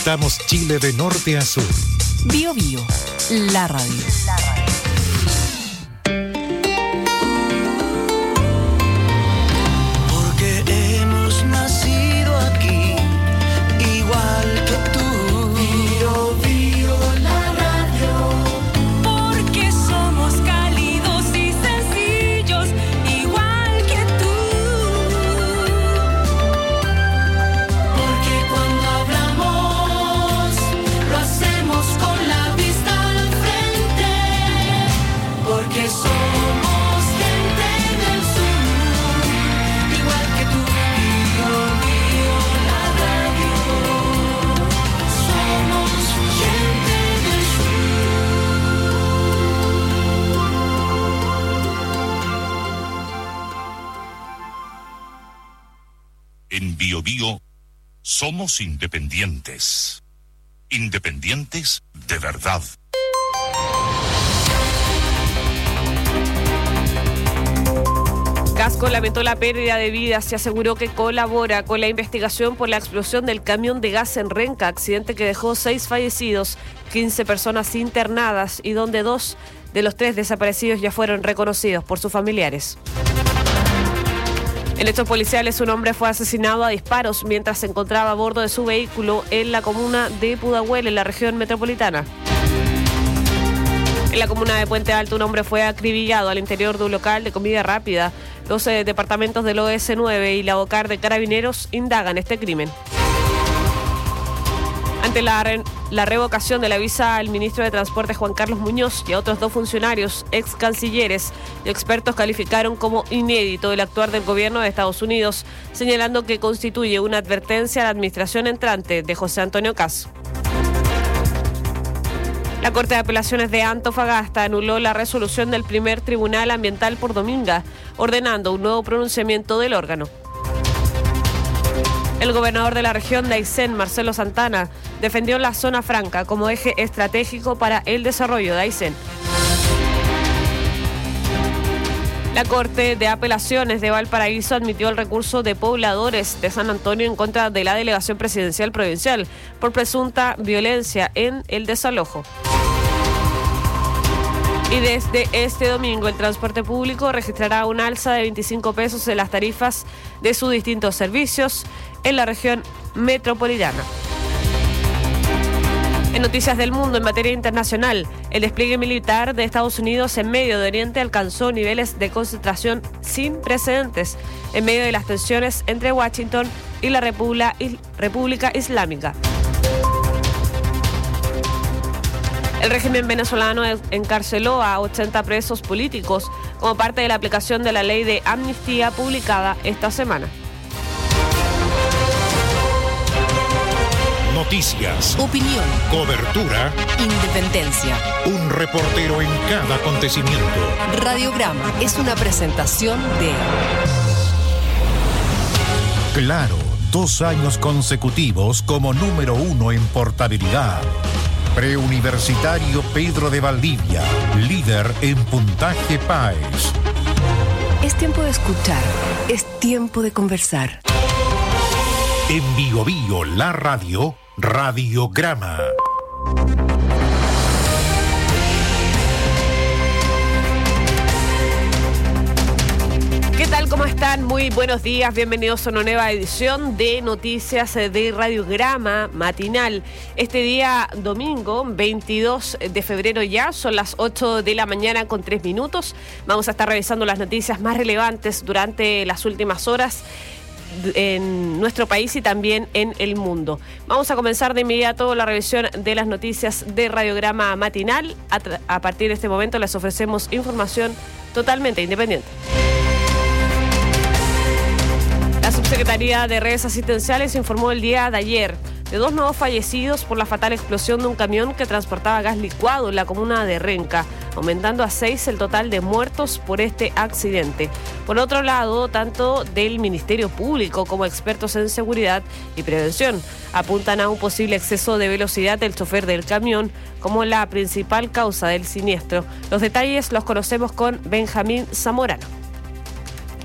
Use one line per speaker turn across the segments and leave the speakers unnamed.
Conectamos Chile de norte a sur.
Bio Bio, la radio.
Porque hemos nacido aquí, igual que tú. Bio Bio, la radio.
Porque somos cálidos y sencillos, igual que tú. Porque cuando hablamos, lo hacemos con la vista al frente. Porque somos gente del sur, igual que tú. Bio Bio, la radio. Somos gente del
En Bio Bio somos independientes. Independientes de verdad.
Gasco lamentó la pérdida de vidas y aseguró que colabora con la investigación por la explosión del camión de gas en Renca, accidente que dejó 6 fallecidos, 15 personas internadas y donde 2 de los 3 desaparecidos ya fueron reconocidos por sus familiares. En hechos policiales, un hombre fue asesinado a disparos mientras se encontraba a bordo de su vehículo en la comuna de Pudahuel, en la región metropolitana. En la comuna de Puente Alto, un hombre fue acribillado al interior de un local de comida rápida. Los departamentos del OS9 y la OCAR de Carabineros indagan este crimen. Ante la revocación de la visa al ministro de Transporte Juan Carlos Muñoz y a otros 2 funcionarios, ex cancilleres y expertos calificaron como inédito el actuar del gobierno de Estados Unidos, señalando que constituye una advertencia a la administración entrante de José Antonio Kast. La Corte de Apelaciones de Antofagasta anuló la resolución del primer Tribunal Ambiental por Dominga, ordenando un nuevo pronunciamiento del órgano. El gobernador de la región de Aysén, Marcelo Santana, defendió la zona franca como eje estratégico para el desarrollo de Aysén. La Corte de Apelaciones de Valparaíso admitió el recurso de pobladores de San Antonio en contra de la Delegación Presidencial Provincial por presunta violencia en el desalojo. Y desde este domingo el transporte público registrará un alza de 25 pesos en las tarifas de sus distintos servicios en la región metropolitana. En noticias del mundo, en materia internacional, el despliegue militar de Estados Unidos en Medio Oriente alcanzó niveles de concentración sin precedentes en medio de las tensiones entre Washington y la República Islámica. El régimen venezolano encarceló a 80 presos políticos como parte de la aplicación de la ley de amnistía publicada esta semana.
Noticias,
Opinión,
cobertura,
independencia.
un reportero en cada acontecimiento.
Radiograma es una presentación de
Claro, 2 años consecutivos como número 1 en portabilidad. Preuniversitario Pedro de Valdivia, líder en puntaje PAES.
Es tiempo de escuchar, es tiempo de conversar.
En Bio Bio, la radio, Radiograma.
¿Qué tal? ¿Cómo están? Muy buenos días. Bienvenidos a una nueva edición de Noticias de Radiograma Matinal. Este día domingo, 22 de febrero ya, son las 8 de la mañana con 3 minutos. Vamos a estar revisando las noticias más relevantes durante las últimas horas en nuestro país y también en el mundo. Vamos a comenzar de inmediato la revisión de las noticias de Radiograma Matinal. A partir de este momento les ofrecemos información totalmente independiente. La Subsecretaría de Redes Asistenciales informó el día de ayer de 2 nuevos fallecidos por la fatal explosión de un camión que transportaba gas licuado en la comuna de Renca, aumentando a 6 el total de muertos por este accidente. Por otro lado, tanto del Ministerio Público como expertos en seguridad y prevención apuntan a un posible exceso de velocidad del chofer del camión como la principal causa del siniestro. Los detalles los conocemos con Benjamín Zamorano.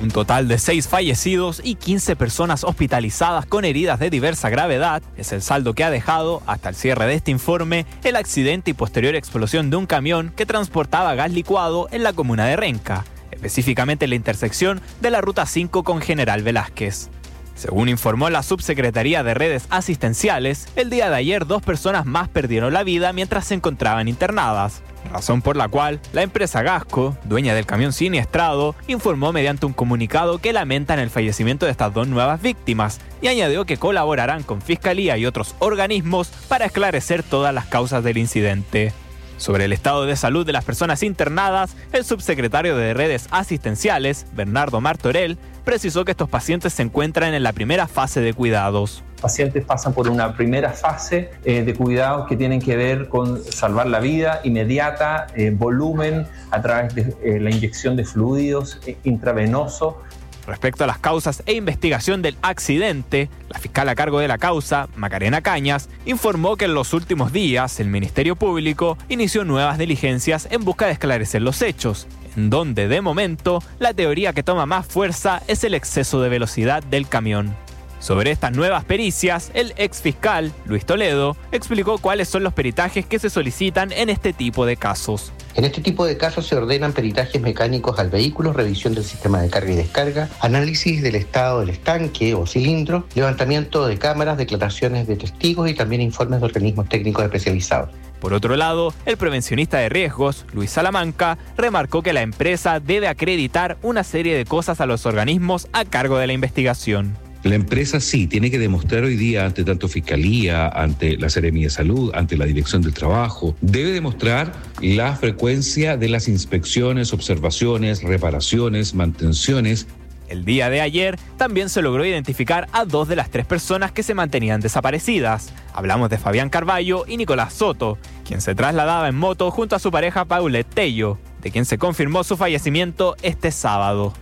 Un total de 6 fallecidos y 15 personas hospitalizadas con heridas de diversa gravedad es el saldo que ha dejado, hasta el cierre de este informe, el accidente y posterior explosión de un camión que transportaba gas licuado en la comuna de Renca, específicamente en la intersección de la Ruta 5 con General Velázquez. Según informó la Subsecretaría de Redes Asistenciales, el día de ayer 2 personas más perdieron la vida mientras se encontraban internadas, razón por la cual la empresa Gasco, dueña del camión siniestrado, informó mediante un comunicado que lamentan el fallecimiento de estas 2 nuevas víctimas y añadió que colaborarán con Fiscalía y otros organismos para esclarecer todas las causas del incidente. Sobre el estado de salud de las personas internadas, el subsecretario de Redes Asistenciales, Bernardo Martorell, precisó que estos pacientes se encuentran en la primera fase de cuidados.
Pacientes pasan por una primera fase de cuidados que tienen que ver con salvar la vida inmediata, volumen a través de la inyección de fluidos intravenosos.
Respecto a las causas e investigación del accidente, la fiscal a cargo de la causa, Macarena Cañas, informó que en los últimos días el Ministerio Público inició nuevas diligencias en busca de esclarecer los hechos, en donde de momento la teoría que toma más fuerza es el exceso de velocidad del camión. Sobre estas nuevas pericias, el exfiscal, Luis Toledo, explicó cuáles son los peritajes que se solicitan en este tipo de casos.
En este tipo de casos se ordenan peritajes mecánicos al vehículo, revisión del sistema de carga y descarga, análisis del estado del estanque o cilindro, levantamiento de cámaras, declaraciones de testigos y también informes de organismos técnicos especializados.
Por otro lado, el prevencionista de riesgos, Luis Salamanca, remarcó que la empresa debe acreditar una serie de cosas a los organismos a cargo de la investigación.
La empresa sí tiene que demostrar hoy día ante tanto Fiscalía, ante la Seremía de Salud, ante la Dirección del Trabajo, debe demostrar la frecuencia de las inspecciones, observaciones, reparaciones, mantenciones.
El día de ayer también se logró identificar a 2 de las 3 personas que se mantenían desaparecidas. Hablamos de Fabián Carballo y Nicolás Soto, quien se trasladaba en moto junto a su pareja Paulette Tello, de quien se confirmó su fallecimiento este sábado.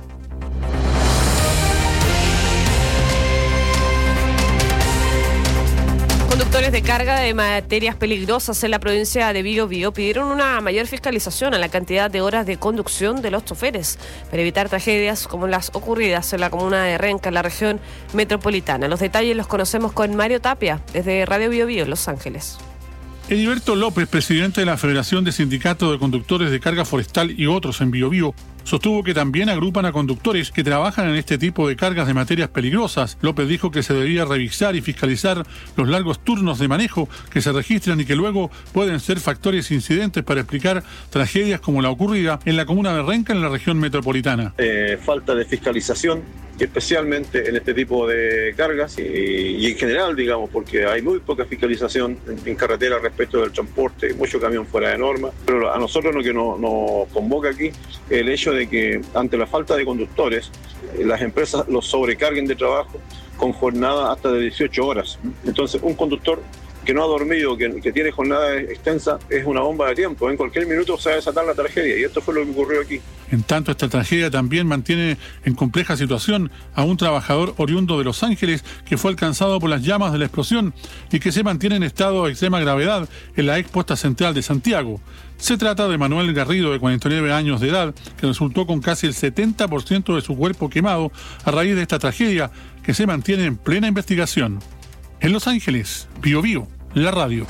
Conductores de carga de materias peligrosas en la provincia de Biobío pidieron una mayor fiscalización a la cantidad de horas de conducción de los choferes para evitar tragedias como las ocurridas en la comuna de Renca, en la región metropolitana. Los detalles los conocemos con Mario Tapia, desde Radio Biobío, en Los Ángeles.
Heriberto López, presidente de la Federación de Sindicatos de Conductores de Carga Forestal y otros en Biobío, sostuvo que también agrupan a conductores que trabajan en este tipo de cargas de materias peligrosas. López dijo que se debería revisar y fiscalizar los largos turnos de manejo que se registran y que luego pueden ser factores incidentes para explicar tragedias como la ocurrida en la comuna de Renca, en la región metropolitana.
Falta de fiscalización, especialmente en este tipo de cargas y en general, digamos, porque hay muy poca fiscalización en carretera respecto del transporte, mucho camión fuera de norma. Pero a nosotros lo que nos convoca aquí es el hecho de que ante la falta de conductores, las empresas los sobrecarguen de trabajo con jornada hasta de 18 horas. Entonces, un conductor que no ha dormido, que tiene jornada extensa, es una bomba de tiempo. En cualquier minuto se va a desatar la tragedia, y esto fue lo que ocurrió aquí.
En tanto, esta tragedia también mantiene en compleja situación a un trabajador oriundo de Los Ángeles que fue alcanzado por las llamas de la explosión y que se mantiene en estado de extrema gravedad en la ex posta central de Santiago. Se trata de Manuel Garrido, de 49 años de edad, que resultó con casi el 70% de su cuerpo quemado a raíz de esta tragedia, que se mantiene en plena investigación. En Los Ángeles, Biobío, la radio.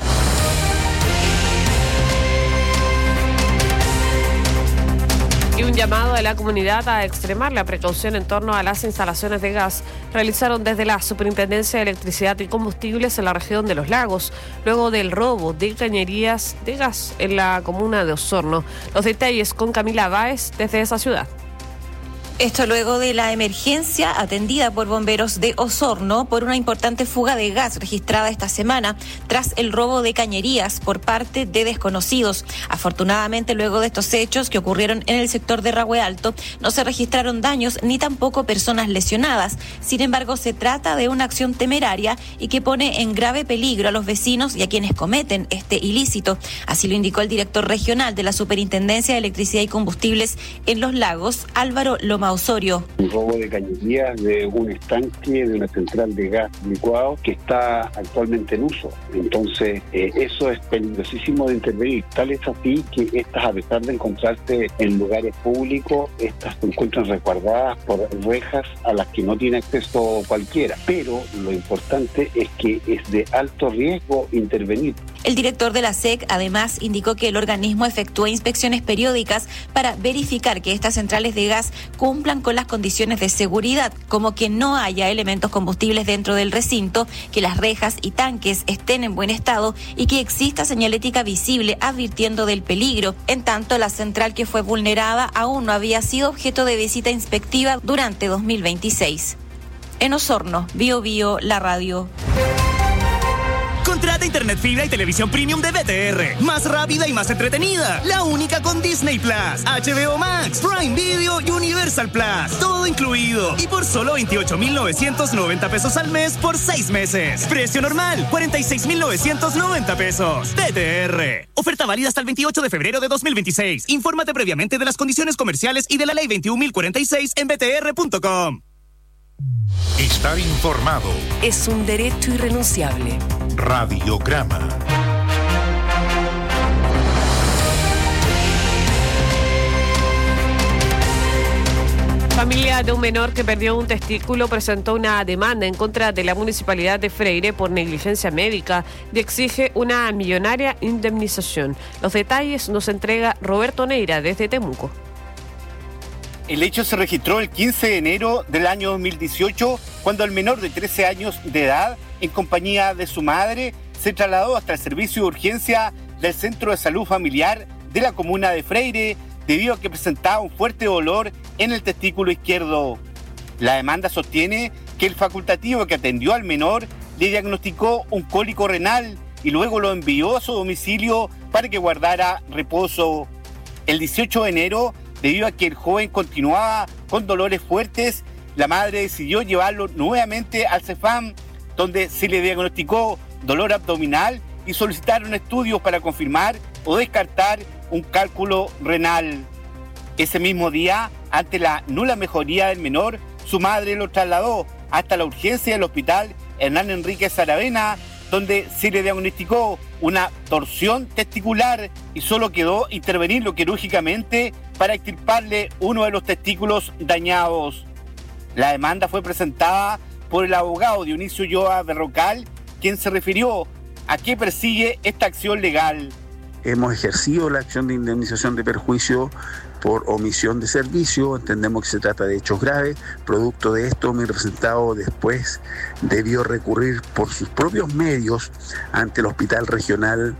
Y un llamado a la comunidad a extremar la precaución en torno a las instalaciones de gas realizaron desde la Superintendencia de Electricidad y Combustibles en la región de Los Lagos, luego del robo de cañerías de gas en la comuna de Osorno. Los detalles con Camila Báez desde esa ciudad.
Esto luego de la emergencia atendida por bomberos de Osorno por una importante fuga de gas registrada esta semana tras el robo de cañerías por parte de desconocidos. Afortunadamente, luego de estos hechos que ocurrieron en el sector de Rahue Alto, no se registraron daños ni tampoco personas lesionadas. Sin embargo, se trata de una acción temeraria y que pone en grave peligro a los vecinos y a quienes cometen este ilícito. Así lo indicó el director regional de la Superintendencia de Electricidad y Combustibles en Los Lagos, Álvaro Loma Paloma Osorio.
Un robo de cañerías de un estanque de una central de gas licuado que está actualmente en uso. Entonces, eso es peligrosísimo de intervenir. Tal es así que estas, a pesar de encontrarse en lugares públicos, estas se encuentran resguardadas por rejas a las que no tiene acceso cualquiera. Pero lo importante es que es de alto riesgo intervenir.
El director de la SEC además indicó que el organismo efectúa inspecciones periódicas para verificar que estas centrales de gas cumplan con las condiciones de seguridad, como que no haya elementos combustibles dentro del recinto, que las rejas y tanques estén en buen estado y que exista señalética visible advirtiendo del peligro. En tanto, la central que fue vulnerada aún no había sido objeto de visita inspectiva durante 2026. En Osorno, Bio Bio, la radio.
Contrata internet fibra y televisión premium de BTR. Más rápida y más entretenida. La única con Disney Plus, HBO Max, Prime Video y Universal Plus. Todo incluido. Y por solo 28,990 pesos al mes por 6 meses. Precio normal, 46,990 pesos. BTR. Oferta válida hasta el 28 de febrero de 2026. Infórmate previamente de las condiciones comerciales y de la ley 21.046 en btr.com.
Estar informado
es un derecho irrenunciable.
Radiograma.
Familia de un menor que perdió un testículo presentó una demanda en contra de la Municipalidad de Freire por negligencia médica y exige una millonaria indemnización. Los detalles nos entrega Roberto Neira desde Temuco.
El hecho se registró el 15 de enero del año 2018, cuando el menor de 13 años de edad, en compañía de su madre, se trasladó hasta el servicio de urgencia del Centro de Salud Familiar de la comuna de Freire, debido a que presentaba un fuerte dolor en el testículo izquierdo. La demanda sostiene que el facultativo que atendió al menor le diagnosticó un cólico renal y luego lo envió a su domicilio para que guardara reposo. El 18 de enero, debido a que el joven continuaba con dolores fuertes, la madre decidió llevarlo nuevamente al CEFAM, donde se le diagnosticó dolor abdominal y solicitaron estudios para confirmar o descartar un cálculo renal. Ese mismo día, ante la nula mejoría del menor, su madre lo trasladó hasta la urgencia del hospital Hernán Enríquez Aravena, donde se le diagnosticó una torsión testicular y solo quedó intervenirlo quirúrgicamente para extirparle uno de los testículos dañados. La demanda fue presentada por el abogado Dionisio Ulloa Berrocal, quien se refirió a qué persigue esta acción legal.
Hemos ejercido la acción de indemnización de perjuicio por omisión de servicio. Entendemos que se trata de hechos graves. Producto de esto, mi representado después debió recurrir por sus propios medios ante el Hospital Regional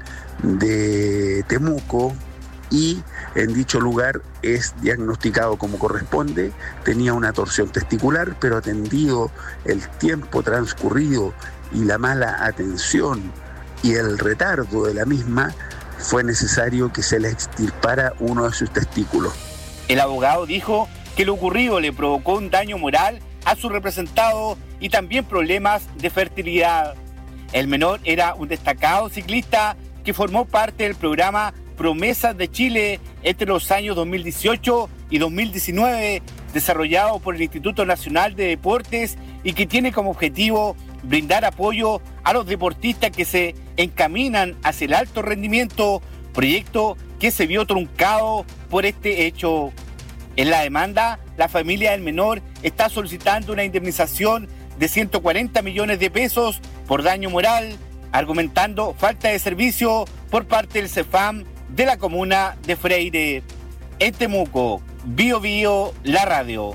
de Temuco y en dicho lugar es diagnosticado como corresponde. Tenía una torsión testicular, pero atendido el tiempo transcurrido y la mala atención y el retardo de la misma, fue necesario que se le extirpara uno de sus testículos.
El abogado dijo que lo ocurrido le provocó un daño moral a su representado y también problemas de fertilidad. El menor era un destacado ciclista que formó parte del programa Promesas de Chile entre los años 2018 y 2019, desarrollado por el Instituto Nacional de Deportes y que tiene como objetivo brindar apoyo a los deportistas que se encaminan hacia el alto rendimiento, proyecto que se vio truncado por este hecho. En la demanda, la familia del menor está solicitando una indemnización de 140 millones de pesos por daño moral, argumentando falta de servicio por parte del CEFAM de la comuna de Freire. En Temuco, Bio Bio, la radio.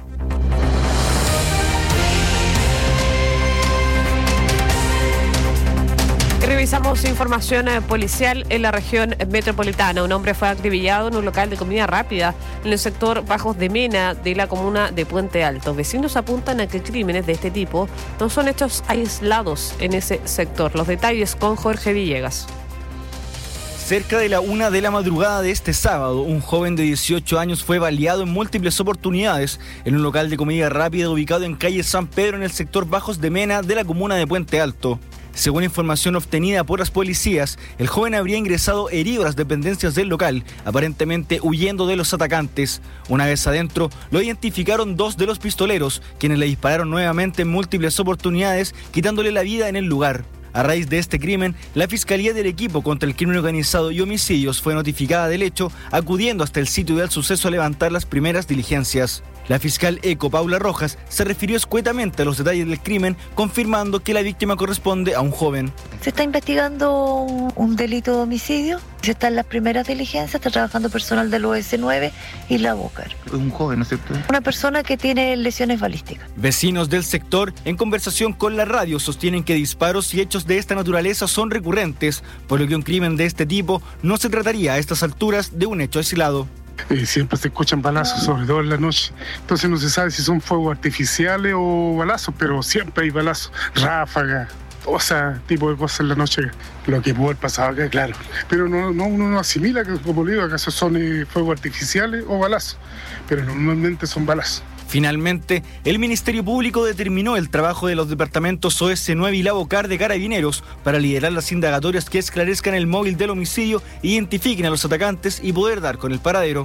Revisamos información policial en la región metropolitana. Un hombre fue acribillado en un local de comida rápida en el sector Bajos de Mena de la comuna de Puente Alto. Vecinos apuntan a que crímenes de este tipo no son hechos aislados en ese sector. Los detalles con Jorge Villegas.
Cerca de la 1 de la madrugada de este sábado, un joven de 18 años fue baleado en múltiples oportunidades en un local de comida rápida ubicado en calle San Pedro en el sector Bajos de Mena de la comuna de Puente Alto. Según información obtenida por las policías, el joven habría ingresado herido a las dependencias del local, aparentemente huyendo de los atacantes. Una vez adentro, lo identificaron 2 de los pistoleros, quienes le dispararon nuevamente en múltiples oportunidades, quitándole la vida en el lugar. A raíz de este crimen, la Fiscalía del Equipo contra el Crimen Organizado y Homicidios fue notificada del hecho, acudiendo hasta el sitio del suceso a levantar las primeras diligencias. La fiscal Eco Paula Rojas se refirió escuetamente a los detalles del crimen, confirmando que la víctima corresponde a un joven.
Se está investigando un delito de homicidio, se está en las primeras diligencias, está trabajando personal del OS9 y la BOCAR.
Es un joven, ¿no es cierto?
Una persona que tiene lesiones balísticas.
Vecinos del sector, en conversación con la radio, sostienen que disparos y hechos de esta naturaleza son recurrentes, por lo que un crimen de este tipo no se trataría a estas alturas de un hecho aislado.
Siempre se escuchan balazos, sobre todo en la noche. Entonces no se sabe si son fuegos artificiales o balazos, pero siempre hay balazos, ráfagas, o sea, tipo de cosas en la noche. Lo que pudo haber pasado acá, claro. Pero uno no asimila que, como digo, acaso son fuegos artificiales o balazos, pero normalmente son balazos.
Finalmente, el Ministerio Público determinó el trabajo de los departamentos OS9 y la BOCAR de Carabineros para liderar las indagatorias que esclarezcan el móvil del homicidio, identifiquen a los atacantes y poder dar con el paradero.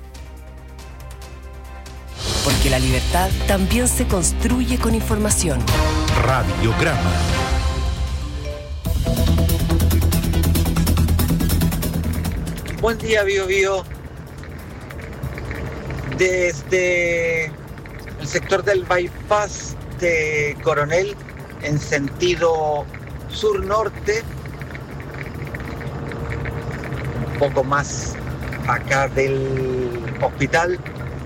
Porque la libertad también se construye con información.
Radiograma.
Buen día, Bío Bío. Desde el sector del bypass de Coronel en sentido sur-norte, un poco más acá del hospital,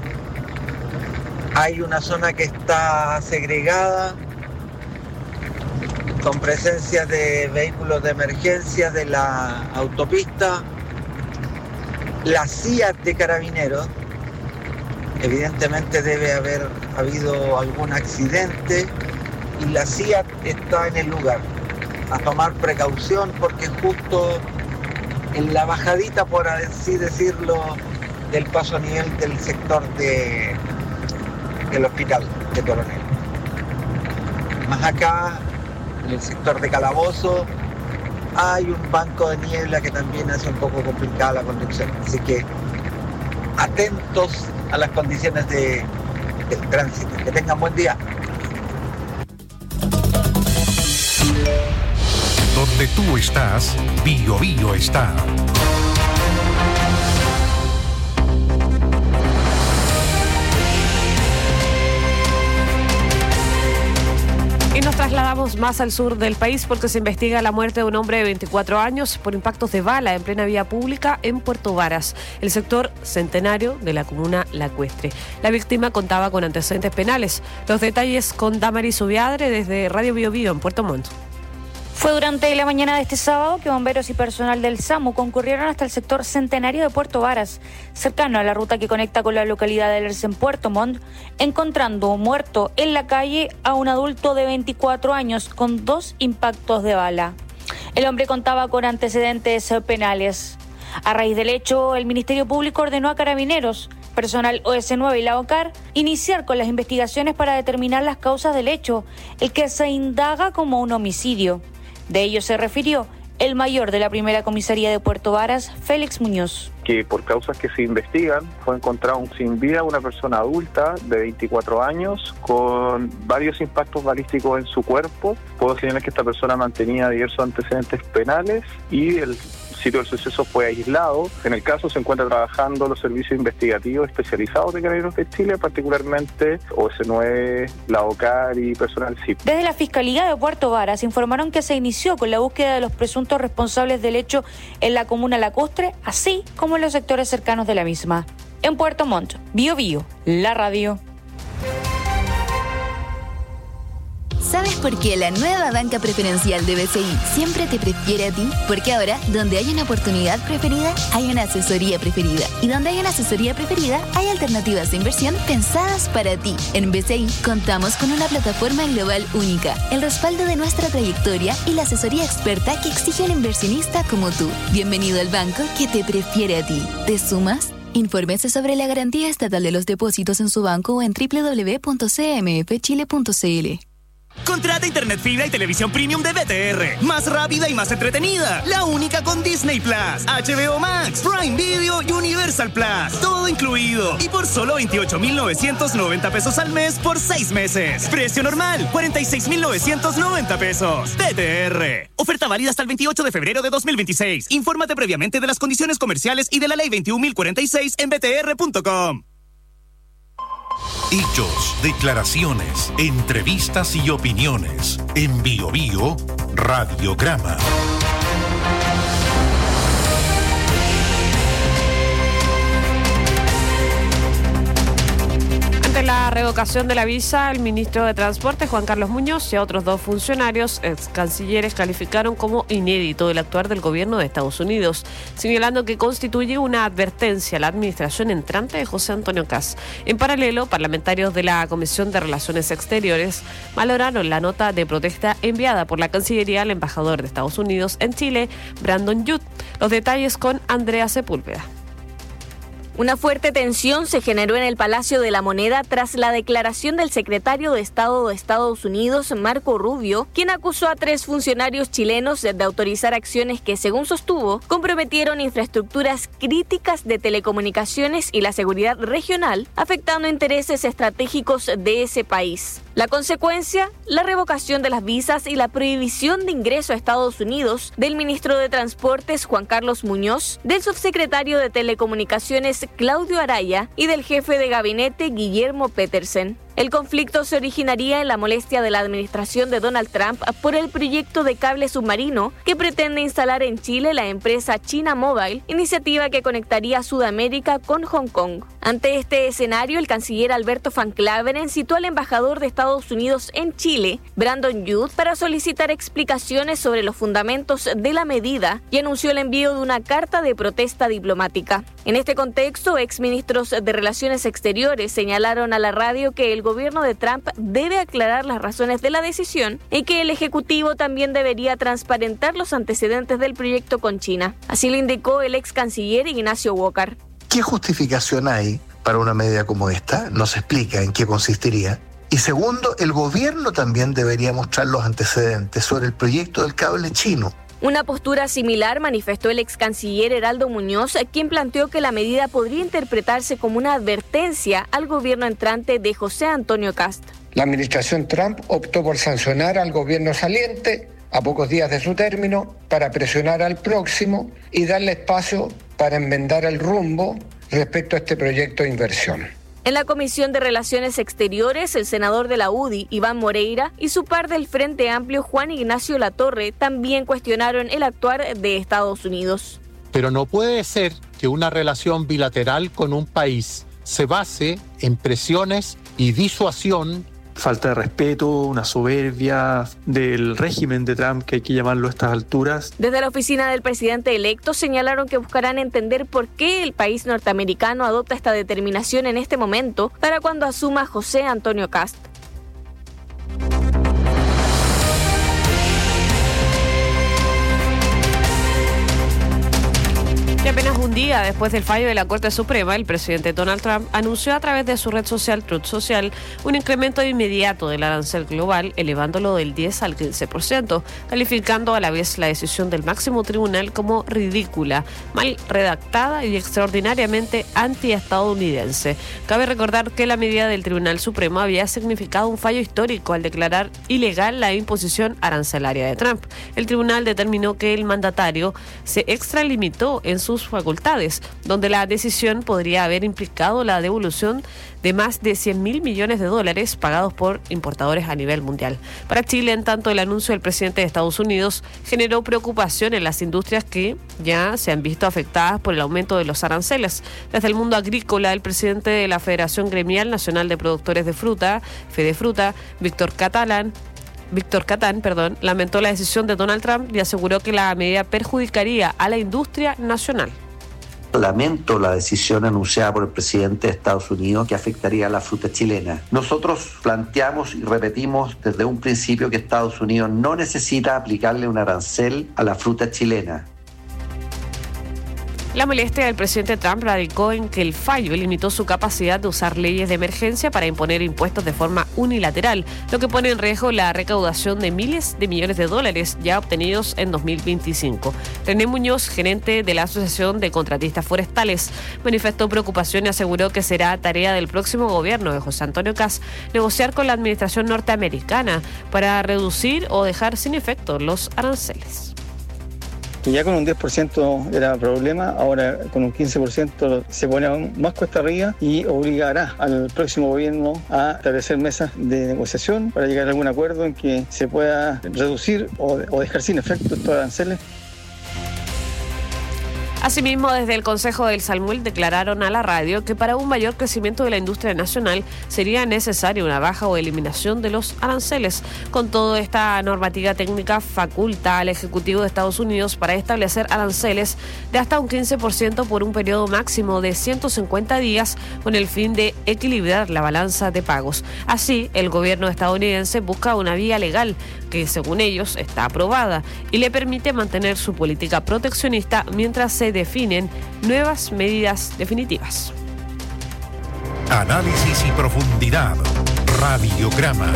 hay una zona que está segregada con presencia de vehículos de emergencia de la autopista, la CIA de Carabineros. Evidentemente debe haber habido algún accidente y la CIA está en el lugar a tomar precaución porque justo en la bajadita, por así decirlo, del paso a nivel del sector del hospital de Coronel. Más acá, en el sector de Calabozo, hay un banco de niebla que también hace un poco complicada la conducción. Así que atentos a las condiciones del tránsito. Que tengan buen día.
Donde tú estás, Bío Bío está.
Y nos trasladamos más al sur del país porque se investiga la muerte de un hombre de 24 años por impactos de bala en plena vía pública en Puerto Varas, el sector centenario de la comuna Lacuestre. La víctima contaba con antecedentes penales. Los detalles con Damaris Subiadre desde Radio Bío Bío en Puerto Montt.
Fue durante la mañana de este sábado que bomberos y personal del SAMU concurrieron hasta el sector centenario de Puerto Varas, cercano a la ruta que conecta con la localidad de Lerce en Puerto Montt, encontrando muerto en la calle a un adulto de 24 años con 2 impactos de bala. El hombre contaba con antecedentes penales. A raíz del hecho, el Ministerio Público ordenó a Carabineros, personal OS9 y la BOCAR iniciar con las investigaciones para determinar las causas del hecho, el que se indaga como un homicidio. De ello se refirió el mayor de la primera comisaría de Puerto Varas, Félix Muñoz.
Que por causas que se investigan fue encontrado sin vida una persona adulta de 24 años con varios impactos balísticos en su cuerpo. Puedo señalar que esta persona mantenía diversos antecedentes penales y el sitio del suceso fue aislado. En el caso se encuentra trabajando los servicios investigativos especializados de Carabineros de Chile, particularmente OS9, la OCAR y personal CIP.
Desde la Fiscalía de Puerto Varas informaron que se inició con la búsqueda de los presuntos responsables del hecho en la comuna Lacuestre, así como en los sectores cercanos de la misma. En Puerto Montt, Bío Bío, la radio.
¿Sabes
Porque la nueva banca preferencial de BCI siempre te prefiere a ti. Porque ahora, donde hay una oportunidad preferida, hay una asesoría preferida. Y donde hay una asesoría preferida, hay alternativas de inversión pensadas para ti. En BCI contamos con una plataforma global única, el respaldo de nuestra trayectoria y la asesoría experta que exige un inversionista como tú. Bienvenido al banco que te prefiere a ti. ¿Te sumas? Infórmese sobre la garantía estatal de los depósitos en su banco o en www.cmfchile.cl.
Contrata internet fibra y televisión premium de BTR. Más rápida y más entretenida. La única con Disney Plus, HBO Max, Prime Video y Universal Plus. Todo incluido. Y por solo 28,990 pesos al mes por 6 meses. Precio normal, 46,990 pesos. BTR. Oferta válida hasta el 28 de febrero de 2026. Infórmate previamente de las condiciones comerciales y de la ley 21.046 en btr.com.
Hechos, declaraciones, entrevistas y opiniones. En Bio Bio Radiograma.
Ante la revocación de la visa, el ministro de Transporte, Juan Carlos Muñoz, y a otros 2 funcionarios, ex cancilleres, calificaron como inédito el actuar del gobierno de Estados Unidos, señalando que constituye una advertencia a la administración entrante de José Antonio Kast. En paralelo, parlamentarios de la Comisión de Relaciones Exteriores valoraron la nota de protesta enviada por la Cancillería al embajador de Estados Unidos en Chile, Brandon Judd. Los detalles con Andrea Sepúlveda.
Una fuerte tensión se generó en el Palacio de la Moneda tras la declaración del secretario de Estado de Estados Unidos, Marco Rubio, quien acusó a 3 funcionarios chilenos de autorizar acciones que, según sostuvo, comprometieron infraestructuras críticas de telecomunicaciones y la seguridad regional, afectando intereses estratégicos de ese país. La consecuencia, la revocación de las visas y la prohibición de ingreso a Estados Unidos del ministro de Transportes, Juan Carlos Muñoz, del subsecretario de Telecomunicaciones, Claudio Araya, y del jefe de gabinete, Guillermo Petersen. El conflicto se originaría en la molestia de la administración de Donald Trump por el proyecto de cable submarino que pretende instalar en Chile la empresa China Mobile, iniciativa que conectaría Sudamérica con Hong Kong. Ante este escenario, el canciller Alberto Van Claveren citó al embajador de Estados Unidos en Chile, Brandon Judd, para solicitar explicaciones sobre los fundamentos de la medida y anunció el envío de una carta de protesta diplomática. En este contexto, exministros de Relaciones Exteriores señalaron a la radio que el gobierno de Trump debe aclarar las razones de la decisión y que el Ejecutivo también debería transparentar los antecedentes del proyecto con China. Así lo indicó el ex canciller Ignacio Walker.
¿Qué justificación hay para una medida como esta? No se explica en qué consistiría. Y segundo, el gobierno también debería mostrar los antecedentes sobre el proyecto del cable chino.
Una postura similar manifestó el ex canciller Heraldo Muñoz, quien planteó que la medida podría interpretarse como una advertencia al gobierno entrante de José Antonio Kast.
La administración Trump optó por sancionar al gobierno saliente a pocos días de su término para presionar al próximo y darle espacio para enmendar el rumbo respecto a este proyecto de inversión.
En la Comisión de Relaciones Exteriores, el senador de la UDI, Iván Moreira, y su par del Frente Amplio, Juan Ignacio Latorre, también cuestionaron el actuar de Estados Unidos.
Pero no puede ser que una relación bilateral con un país se base en presiones y disuasión.
Falta de respeto, una soberbia del régimen de Trump, que hay que llamarlo a estas alturas.
Desde la oficina del presidente electo señalaron que buscarán entender por qué el país norteamericano adopta esta determinación en este momento para cuando asuma José Antonio Kast.
Y apenas un día después del fallo de la Corte Suprema, el presidente Donald Trump anunció a través de su red social Truth Social un incremento inmediato del arancel global, elevándolo del 10 al 15%, calificando a la vez la decisión del máximo tribunal como ridícula, mal redactada y extraordinariamente antiestadounidense. Cabe recordar que la medida del Tribunal Supremo había significado un fallo histórico al declarar ilegal la imposición arancelaria de Trump. El tribunal determinó que el mandatario se extralimitó en sus facultades, donde la decisión podría haber implicado la devolución de más de $100.000 millones pagados por importadores a nivel mundial. Para Chile, en tanto, el anuncio del presidente de Estados Unidos generó preocupación en las industrias que ya se han visto afectadas por el aumento de los aranceles. Desde el mundo agrícola, el presidente de la Federación Gremial Nacional de Productores de Fruta, Fedefruta, Víctor Catalán, Víctor Catán, lamentó la decisión de Donald Trump y aseguró que la medida perjudicaría a la industria nacional.
Lamento la decisión anunciada por el presidente de Estados Unidos que afectaría a la fruta chilena. Nosotros planteamos y repetimos desde un principio que Estados Unidos no necesita aplicarle un arancel a la fruta chilena.
La molestia del presidente Trump radicó en que el fallo limitó su capacidad de usar leyes de emergencia para imponer impuestos de forma unilateral, lo que pone en riesgo la recaudación de miles de millones de dólares ya obtenidos en 2025. René Muñoz, gerente de la Asociación de Contratistas Forestales, manifestó preocupación y aseguró que será tarea del próximo gobierno de José Antonio Kast negociar con la administración norteamericana para reducir o dejar sin efecto los aranceles.
Que ya con un 10% era problema, ahora con un 15% se pone aún más cuesta arriba y obligará al próximo gobierno a establecer mesas de negociación para llegar a algún acuerdo en que se pueda reducir o dejar sin efecto estos aranceles.
Asimismo, desde el Consejo del Salmul declararon a la radio que para un mayor crecimiento de la industria nacional sería necesaria una baja o eliminación de los aranceles. Con todo, esta normativa técnica faculta al Ejecutivo de Estados Unidos para establecer aranceles de hasta un 15% por un periodo máximo de 150 días con el fin de equilibrar la balanza de pagos. Así, el gobierno estadounidense busca una vía legal que, según ellos, está aprobada y le permite mantener su política proteccionista mientras se definen nuevas medidas definitivas.
Análisis y profundidad. Radiograma.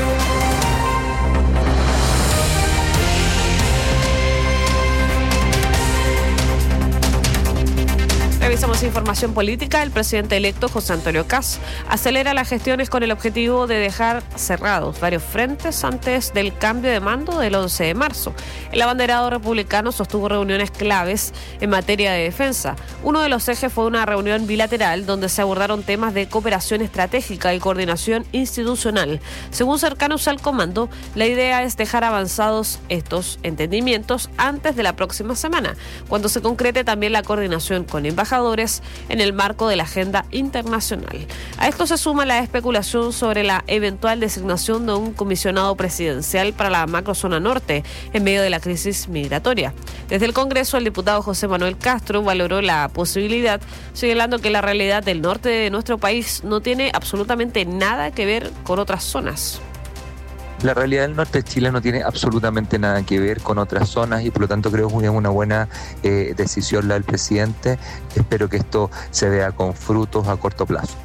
Revisamos información política. El presidente electo José Antonio Kast acelera las gestiones con el objetivo de dejar cerrados varios frentes antes del cambio de mando del 11 de marzo. El abanderado republicano sostuvo reuniones claves en materia de defensa. Uno de los ejes fue una reunión bilateral donde se abordaron temas de cooperación estratégica y coordinación institucional. Según cercanos al comando, la idea es dejar avanzados estos entendimientos antes de la próxima semana, cuando se concrete también la coordinación con embajadores en el marco de la agenda internacional. A esto se suma la especulación sobre la eventual designación de un comisionado presidencial para la macrozona norte en medio de la crisis migratoria. Desde el Congreso, el diputado José Manuel Castro valoró la posibilidad, señalando que la realidad del norte de nuestro país no tiene absolutamente nada que ver con otras zonas.
La realidad del norte de Chile no tiene absolutamente nada que ver con otras zonas y por lo tanto creo que es una buena decisión la del presidente. Espero que esto se vea con frutos a corto plazo.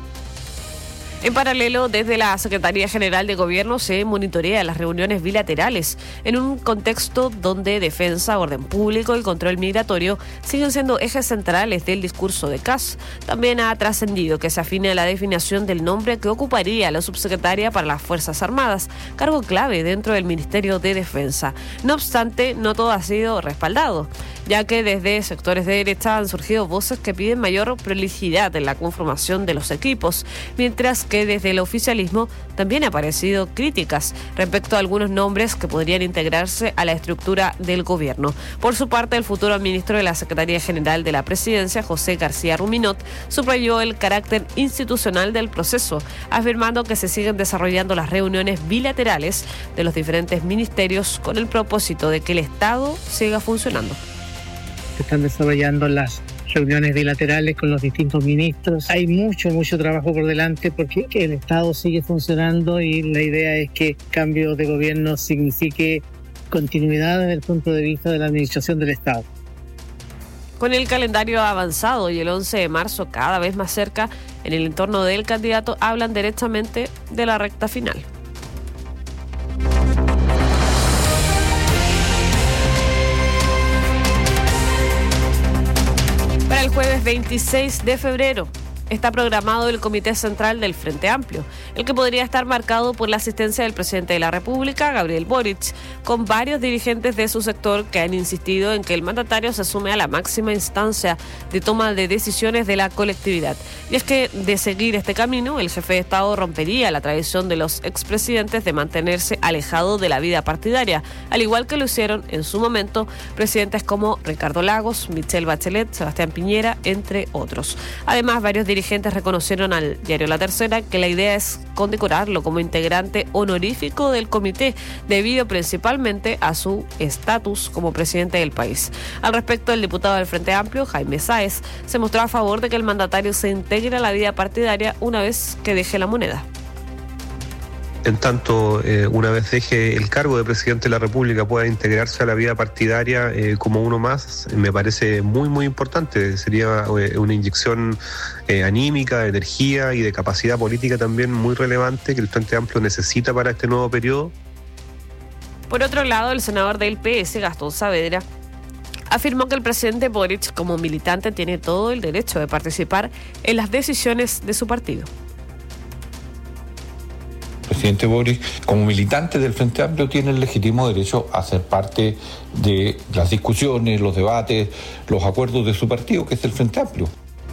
En paralelo, desde la Secretaría General de Gobierno se monitorea las reuniones bilaterales en un contexto donde defensa, orden público y control migratorio siguen siendo ejes centrales del discurso de Kast. También ha trascendido que se afine la definición del nombre que ocuparía la subsecretaria para las Fuerzas Armadas, cargo clave dentro del Ministerio de Defensa. No obstante, no todo ha sido respaldado, ya que desde sectores de derecha han surgido voces que piden mayor prolijidad en la conformación de los equipos, mientras que desde el oficialismo también han aparecido críticas respecto a algunos nombres que podrían integrarse a la estructura del gobierno. Por su parte, el futuro ministro de la Secretaría General de la Presidencia, José García Ruminot, subrayó el carácter institucional del proceso, afirmando que se siguen desarrollando las reuniones bilaterales de los diferentes ministerios con el propósito de que el Estado siga funcionando.
Se están desarrollando las reuniones bilaterales con los distintos ministros. Hay mucho trabajo por delante porque el Estado sigue funcionando y la idea es que cambio de gobierno signifique continuidad desde el punto de vista de la administración del Estado.
Con el calendario avanzado y el 11 de marzo cada vez más cerca, en el entorno del candidato hablan directamente de la recta final. Para el jueves 26 de febrero está programado el Comité Central del Frente Amplio, el que podría estar marcado por la asistencia del presidente de la República, Gabriel Boric, con varios dirigentes de su sector que han insistido en que el mandatario se sume a la máxima instancia de toma de decisiones de la colectividad. Y es que, de seguir este camino, el jefe de Estado rompería la tradición de los expresidentes de mantenerse alejado de la vida partidaria, al igual que lo hicieron en su momento presidentes como Ricardo Lagos, Michelle Bachelet, Sebastián Piñera, entre otros. Además, varios dirigentes dirigentes reconocieron al diario La Tercera que la idea es condecorarlo como integrante honorífico del comité, debido principalmente a su estatus como presidente del país. Al respecto, el diputado del Frente Amplio, Jaime Sáez, se mostró a favor de que el mandatario se integre a la vida partidaria una vez que deje la moneda.
En tanto, una vez deje el cargo de presidente de la República, pueda integrarse a la vida partidaria como uno más, me parece muy, muy importante. Sería una inyección anímica, de energía y de capacidad política también muy relevante que el Frente Amplio necesita para este nuevo periodo.
Por otro lado, el senador del PS, Gastón Saavedra, afirmó que el presidente Boric, como militante, tiene todo el derecho de participar en las decisiones de su partido.
El presidente Boric, como militante del Frente Amplio, tiene el legítimo derecho a ser parte de las discusiones, los debates, los acuerdos de su partido, que es el Frente Amplio.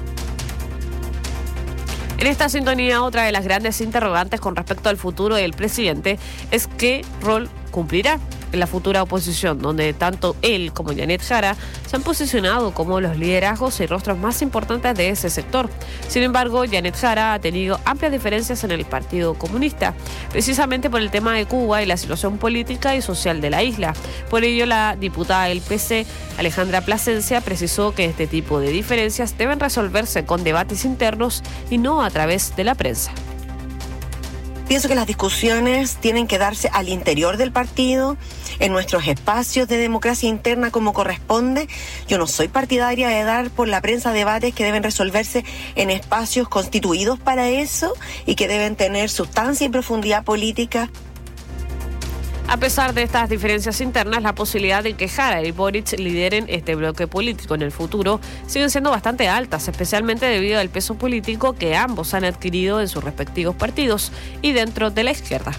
En esta sintonía, otra de las grandes interrogantes con respecto al futuro del presidente es qué rol cumplirá en la futura oposición, donde tanto él como Janet Jara se han posicionado como los liderazgos y rostros más importantes de ese sector. Sin embargo, Janet Jara ha tenido amplias diferencias en el Partido Comunista, precisamente por el tema de Cuba y la situación política y social de la isla. Por ello, la diputada del PC, Alejandra Plasencia, precisó que este tipo de diferencias deben resolverse con debates internos y no a través de la prensa.
Pienso que las discusiones tienen que darse al interior del partido, en nuestros espacios de democracia interna como corresponde. Yo no soy partidaria de dar por la prensa debates que deben resolverse en espacios constituidos para eso y que deben tener sustancia y profundidad política.
A pesar de estas diferencias internas, la posibilidad de que Jara y Boric lideren este bloque político en el futuro siguen siendo bastante altas, especialmente debido al peso político que ambos han adquirido en sus respectivos partidos y dentro de la izquierda.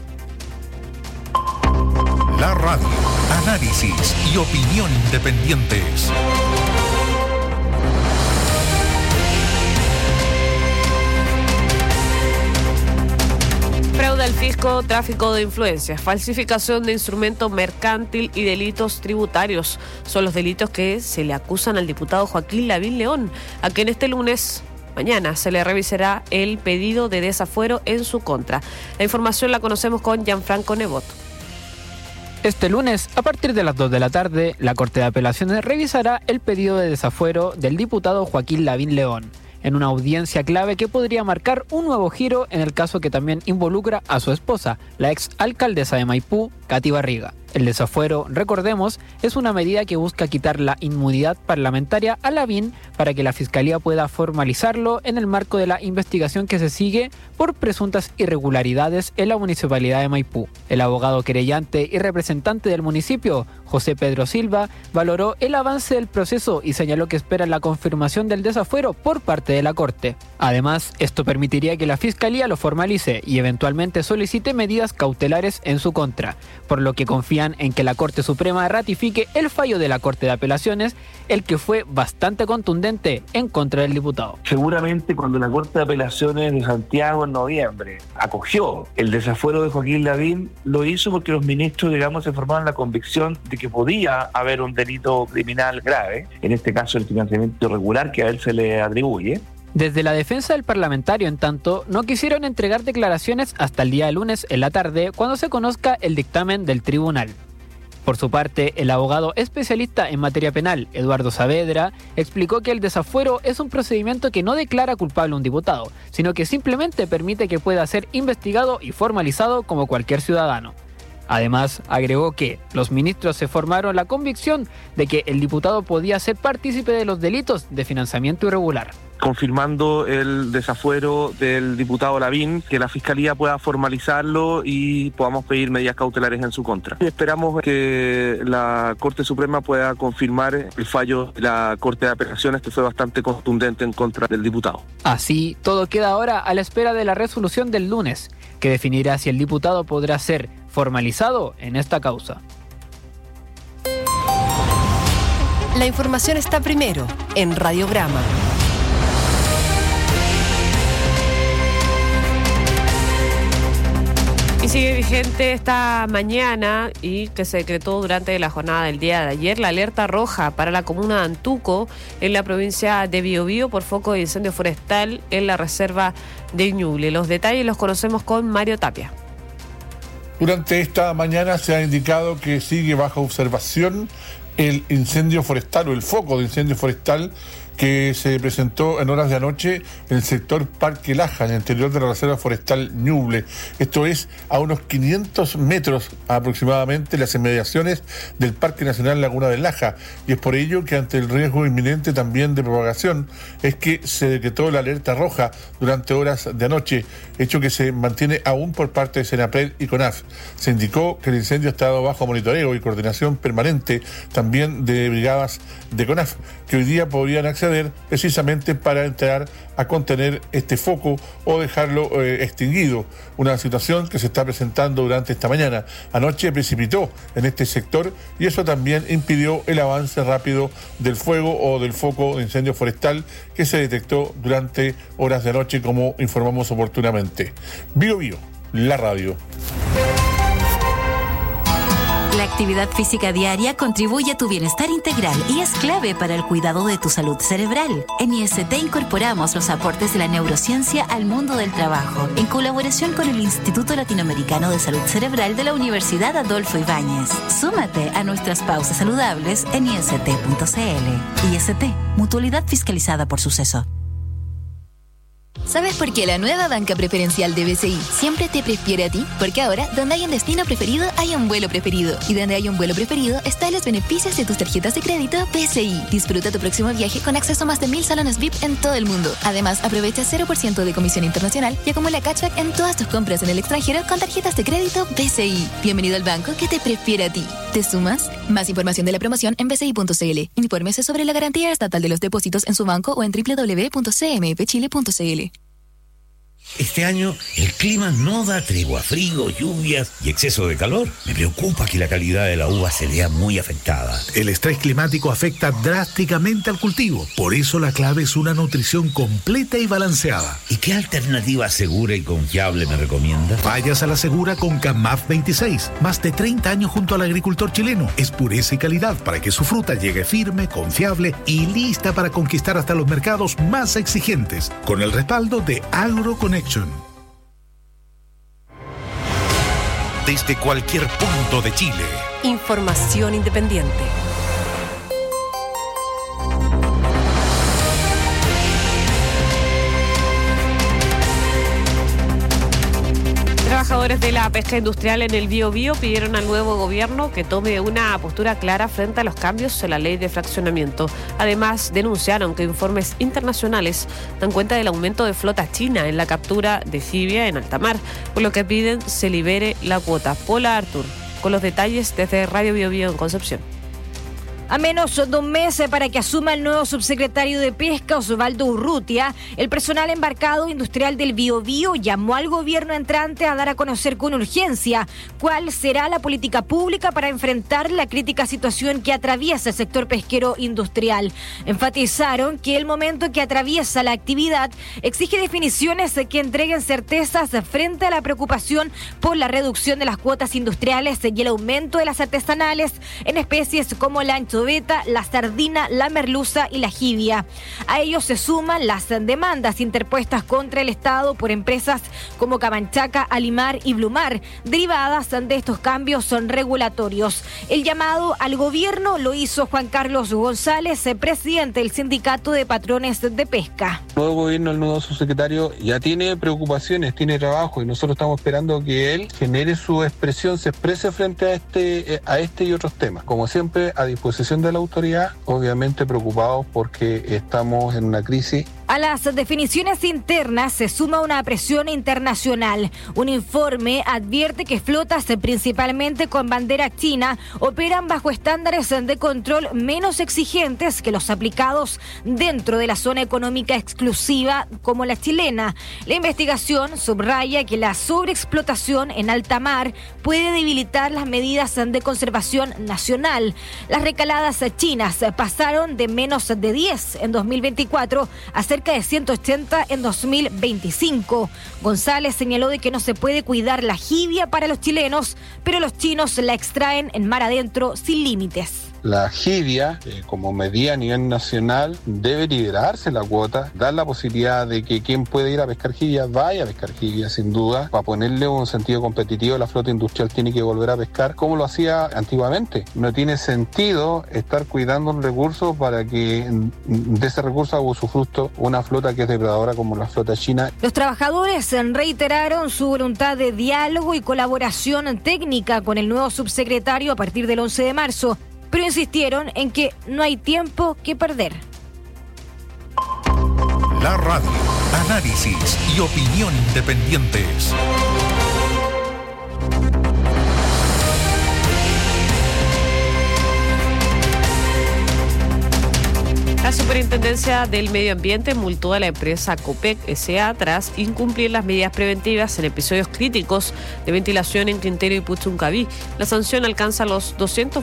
La radio, análisis y opinión independientes.
Fraude al fisco, tráfico de influencias, falsificación de instrumento mercantil y delitos tributarios son los delitos que se le acusan al diputado Joaquín Lavín León, a quien este lunes, mañana, se le revisará el pedido de desafuero en su contra. La información la conocemos con Gianfranco Nebot.
Este lunes, a partir de las 2 de la tarde, la Corte de Apelaciones revisará el pedido de desafuero del diputado Joaquín Lavín León, en una audiencia clave que podría marcar un nuevo giro en el caso que también involucra a su esposa, la ex alcaldesa de Maipú, Katy Barriga. El desafuero, recordemos, es una medida que busca quitar la inmunidad parlamentaria a Lavín para que la Fiscalía pueda formalizarlo en el marco de la investigación que se sigue por presuntas irregularidades en la municipalidad de Maipú. El abogado querellante y representante del municipio, José Pedro Silva, valoró el avance del proceso y señaló que espera la confirmación del desafuero por parte de la Corte. Además, esto permitiría que la Fiscalía lo formalice y eventualmente solicite medidas cautelares en su contra, por lo que confían en que la Corte Suprema ratifique el fallo de la Corte de Apelaciones, el que fue bastante contundente en contra del diputado.
Seguramente cuando la Corte de Apelaciones de Santiago en noviembre acogió el desafuero de Joaquín Lavín, lo hizo porque los ministros, se formaron la convicción de que podía haber un delito criminal grave, en este caso el financiamiento irregular que a él se le atribuye.
Desde la defensa del parlamentario, en tanto, no quisieron entregar declaraciones hasta el día lunes en la tarde, cuando se conozca el dictamen del tribunal. Por su parte, el abogado especialista en materia penal, Eduardo Saavedra, explicó que el desafuero es un procedimiento que no declara culpable a un diputado, sino que simplemente permite que pueda ser investigado y formalizado como cualquier ciudadano. Además, agregó que los ministros se formaron la convicción de que el diputado podía ser partícipe de los delitos de financiamiento irregular.
Confirmando el desafuero del diputado Lavín, que la Fiscalía pueda formalizarlo y podamos pedir medidas cautelares en su contra. Esperamos que la Corte Suprema pueda confirmar el fallo de la Corte de Apelaciones, que fue bastante contundente en contra del diputado.
Así, todo queda ahora a la espera de la resolución del lunes, que definirá si el diputado podrá ser formalizado en esta causa.
La información está primero en Radiograma.
Y sigue vigente esta mañana y que se decretó durante la jornada del día de ayer la alerta roja para la comuna de Antuco en la provincia de Biobío por foco de incendio forestal en la reserva de Ñuble. Los detalles los conocemos con Mario Tapia.
Durante esta mañana se ha indicado que sigue bajo observación el incendio forestal o el foco de incendio forestal que se presentó en horas de anoche en el sector Parque Laja, en el interior de la Reserva Forestal Ñuble. Esto es a unos 500 metros aproximadamente las inmediaciones del Parque Nacional Laguna de Laja, y es por ello que ante el riesgo inminente también de propagación es que se decretó la alerta roja durante horas de anoche, hecho que se mantiene aún por parte de Senapred y CONAF. Se indicó que el incendio ha estado bajo monitoreo y coordinación permanente también de brigadas de CONAF, que hoy día podrían acceder precisamente para entrar a contener este foco o dejarlo extinguido. Una situación que se está presentando durante esta mañana. Anoche precipitó en este sector y eso también impidió el avance rápido del fuego o del foco de incendio forestal que se detectó durante horas de anoche, como informamos oportunamente. Biobío, la radio.
La actividad física diaria contribuye a tu bienestar integral y es clave para el cuidado de tu salud cerebral. En IST incorporamos los aportes de la neurociencia al mundo del trabajo, en colaboración con el Instituto Latinoamericano de Salud Cerebral de la Universidad Adolfo Ibáñez. Súmate a nuestras pausas saludables en ist.cl. IST, mutualidad fiscalizada por Suceso.
¿Sabes por qué la nueva banca preferencial de BCI siempre te prefiere a ti? Porque ahora, donde hay un destino preferido, hay un vuelo preferido. Y donde hay un vuelo preferido, están los beneficios de tus tarjetas de crédito BCI. Disfruta tu próximo viaje con acceso a más de 1000 salones VIP en todo el mundo. Además, aprovecha 0% de comisión internacional y acumula cashback en todas tus compras en el extranjero con tarjetas de crédito BCI. Bienvenido al banco que te prefiere a ti. ¿Te sumas? Más información de la promoción en bci.cl. Infórmese sobre la garantía estatal de los depósitos en su banco o en www.cmfchile.cl.
Este año el clima no da tregua, frío, lluvias y exceso de calor. Me preocupa que la calidad de la uva se vea muy afectada.
El estrés climático afecta drásticamente al cultivo. Por eso la clave es una nutrición completa y balanceada.
¿Y qué alternativa segura y confiable me recomienda?
Vayas a la segura con CAMAF 26. Más de 30 años junto al agricultor chileno. Es pureza y calidad para que su fruta llegue firme, confiable y lista para conquistar hasta los mercados más exigentes. Con el respaldo de AgroConnection.
Desde cualquier punto de Chile.
Información independiente.
Trabajadores de la pesca industrial en el Biobío pidieron al nuevo gobierno que tome una postura clara frente a los cambios en la ley de fraccionamiento. Además, denunciaron que informes internacionales dan cuenta del aumento de flota china en la captura de jibia en alta mar, por lo que piden se libere la cuota. Paula Artur, con los detalles desde Radio Biobío en Concepción.
A menos de un mes para que asuma el nuevo subsecretario de Pesca, Osvaldo Urrutia, el personal embarcado industrial del Biobío llamó al gobierno entrante a dar a conocer con urgencia cuál será la política pública para enfrentar la crítica situación que atraviesa el sector pesquero industrial. Enfatizaron que el momento que atraviesa la actividad exige definiciones que entreguen certezas frente a la preocupación por la reducción de las cuotas industriales y el aumento de las artesanales en especies como la anchoveta, la sardina, la merluza y la jibia. A ellos se suman las demandas interpuestas contra el Estado por empresas como Camanchaca, Alimar y Blumar, derivadas de estos cambios regulatorios. El llamado al gobierno lo hizo Juan Carlos González, presidente del Sindicato de Patrones de Pesca.
El nuevo gobierno, el nuevo subsecretario, ya tiene preocupaciones, tiene trabajo y nosotros estamos esperando que él genere su expresión, se exprese frente a este y otros temas. Como siempre, a disposición de la autoridad, obviamente preocupados porque estamos en una crisis.
A las definiciones internas se suma una presión internacional. Un informe advierte que flotas, principalmente con bandera china, operan bajo estándares de control menos exigentes que los aplicados dentro de la zona económica exclusiva como la chilena. La investigación subraya que la sobreexplotación en alta mar puede debilitar las medidas de conservación nacional. Las recaladas chinas pasaron de menos de 10 en 2024 a cerca cerca de 180 en 2025. González señaló de que no se puede cuidar la jibia para los chilenos, pero los chinos la extraen en mar adentro sin límites.
La jibia, como medida a nivel nacional, debe liberarse la cuota, dar la posibilidad de que quien puede ir a pescar jibia vaya a pescar jibia, sin duda. Para ponerle un sentido competitivo, la flota industrial tiene que volver a pescar como lo hacía antiguamente. No tiene sentido estar cuidando un recurso para que de ese recurso haga usufructo una flota que es depredadora como la flota china.
Los trabajadores reiteraron su voluntad de diálogo y colaboración técnica con el nuevo subsecretario a partir del 11 de marzo. Pero insistieron en que no hay tiempo que perder.
La radio, análisis y opinión independientes.
La Superintendencia del Medio Ambiente multó a la empresa Copec S.A. tras incumplir las medidas preventivas en episodios críticos de ventilación en Quintero y Puchuncaví. La sanción alcanza los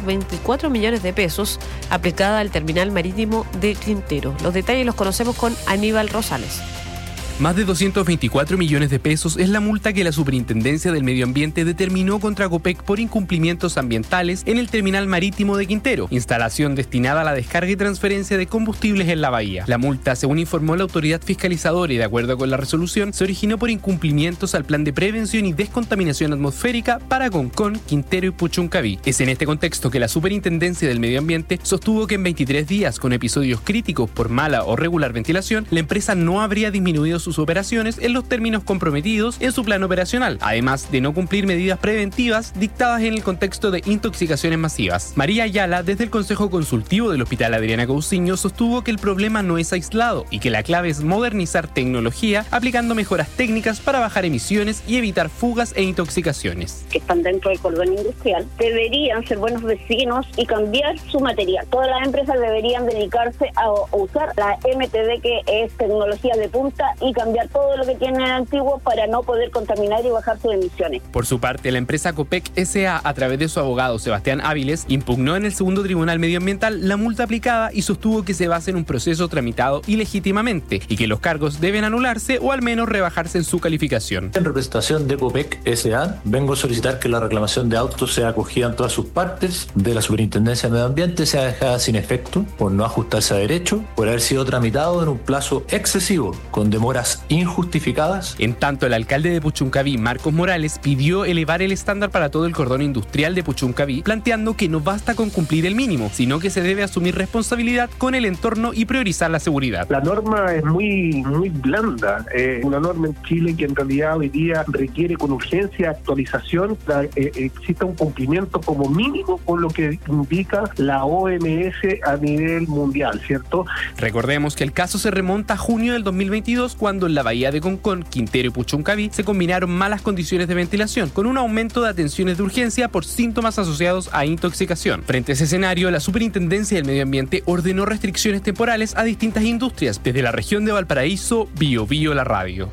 224 millones de pesos aplicada al terminal marítimo de Quintero. Los detalles los conocemos con Aníbal Rosales.
Más de 224 millones de pesos es la multa que la Superintendencia del Medio Ambiente determinó contra Copec por incumplimientos ambientales en el terminal marítimo de Quintero, instalación destinada a la descarga y transferencia de combustibles en la bahía. La multa, según informó la autoridad fiscalizadora y de acuerdo con la resolución, se originó por incumplimientos al plan de prevención y descontaminación atmosférica para Concón, Quintero y Puchuncaví. Es en este contexto que la Superintendencia del Medio Ambiente sostuvo que en 23 días con episodios críticos por mala o regular ventilación, la empresa no habría disminuido sus operaciones en los términos comprometidos en su plan operacional, además de no cumplir medidas preventivas dictadas en el contexto de intoxicaciones masivas. María Ayala, desde el Consejo Consultivo del Hospital Adriana Cousiño, sostuvo que el problema no es aislado y que la clave es modernizar tecnología aplicando mejoras técnicas para bajar emisiones y evitar fugas e intoxicaciones.
Que están dentro del cordón industrial deberían ser buenos vecinos y cambiar su material. Todas las empresas deberían dedicarse a usar la MTD, que es tecnología de punta, y cambiar todo lo que tienen antiguo para no poder contaminar y bajar sus emisiones.
Por su parte, la empresa Copec S.A., a través de su abogado Sebastián Áviles, impugnó en el segundo tribunal medioambiental la multa aplicada y sostuvo que se basa en un proceso tramitado ilegítimamente y que los cargos deben anularse o al menos rebajarse en su calificación.
En representación de Copec S.A., vengo a solicitar que la reclamación de autos sea acogida en todas sus partes, de la Superintendencia de Medio Ambiente sea dejada sin efecto por no ajustarse a derecho, por haber sido tramitado en un plazo excesivo, con demoras injustificadas.
En tanto, el alcalde de Puchuncaví, Marcos Morales, pidió elevar el estándar para todo el cordón industrial de Puchuncaví, planteando que no basta con cumplir el mínimo, sino que se debe asumir responsabilidad con el entorno y priorizar la seguridad.
La norma es muy blanda, una norma en Chile que en realidad hoy día requiere con urgencia actualización, exista un cumplimiento como mínimo con lo que indica la OMS a nivel mundial, ¿cierto?
Recordemos que el caso se remonta a junio del 2022, cuando en la bahía de Concón, Quintero y Puchuncaví se combinaron malas condiciones de ventilación con un aumento de atenciones de urgencia por síntomas asociados a intoxicación. Frente a ese escenario, la Superintendencia del Medio Ambiente ordenó restricciones temporales a distintas industrias, desde la región de Valparaíso, Biobío La Radio.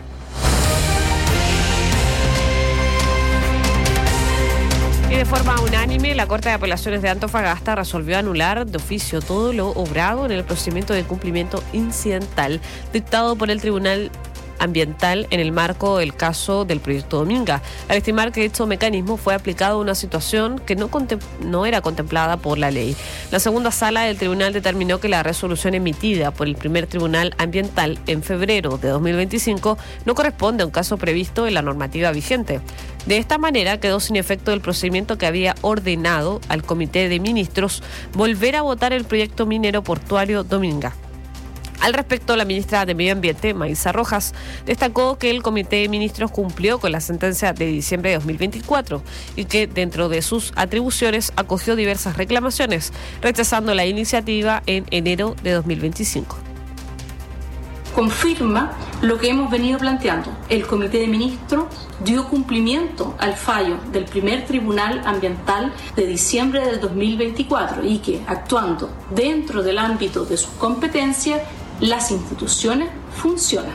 Y de forma unánime, la Corte de Apelaciones de Antofagasta resolvió anular de oficio todo lo obrado en el procedimiento de cumplimiento incidental dictado por el Tribunal Ambiental en el marco del caso del proyecto Dominga, al estimar que dicho mecanismo fue aplicado a una situación que no era contemplada por la ley. La segunda sala del tribunal determinó que la resolución emitida por el primer Tribunal Ambiental en febrero de 2025 no corresponde a un caso previsto en la normativa vigente. De esta manera quedó sin efecto el procedimiento que había ordenado al Comité de Ministros volver a votar el proyecto minero portuario Dominga. Al respecto, la ministra de Medio Ambiente, Maísa Rojas, destacó que el Comité de Ministros cumplió con la sentencia de diciembre de 2024 y que dentro de sus atribuciones acogió diversas reclamaciones, rechazando la iniciativa en enero de 2025.
Confirma lo que hemos venido planteando. El Comité de Ministros dio cumplimiento al fallo del primer Tribunal Ambiental de diciembre del 2024 y que, actuando dentro del ámbito de sus competencias, las instituciones funcionan.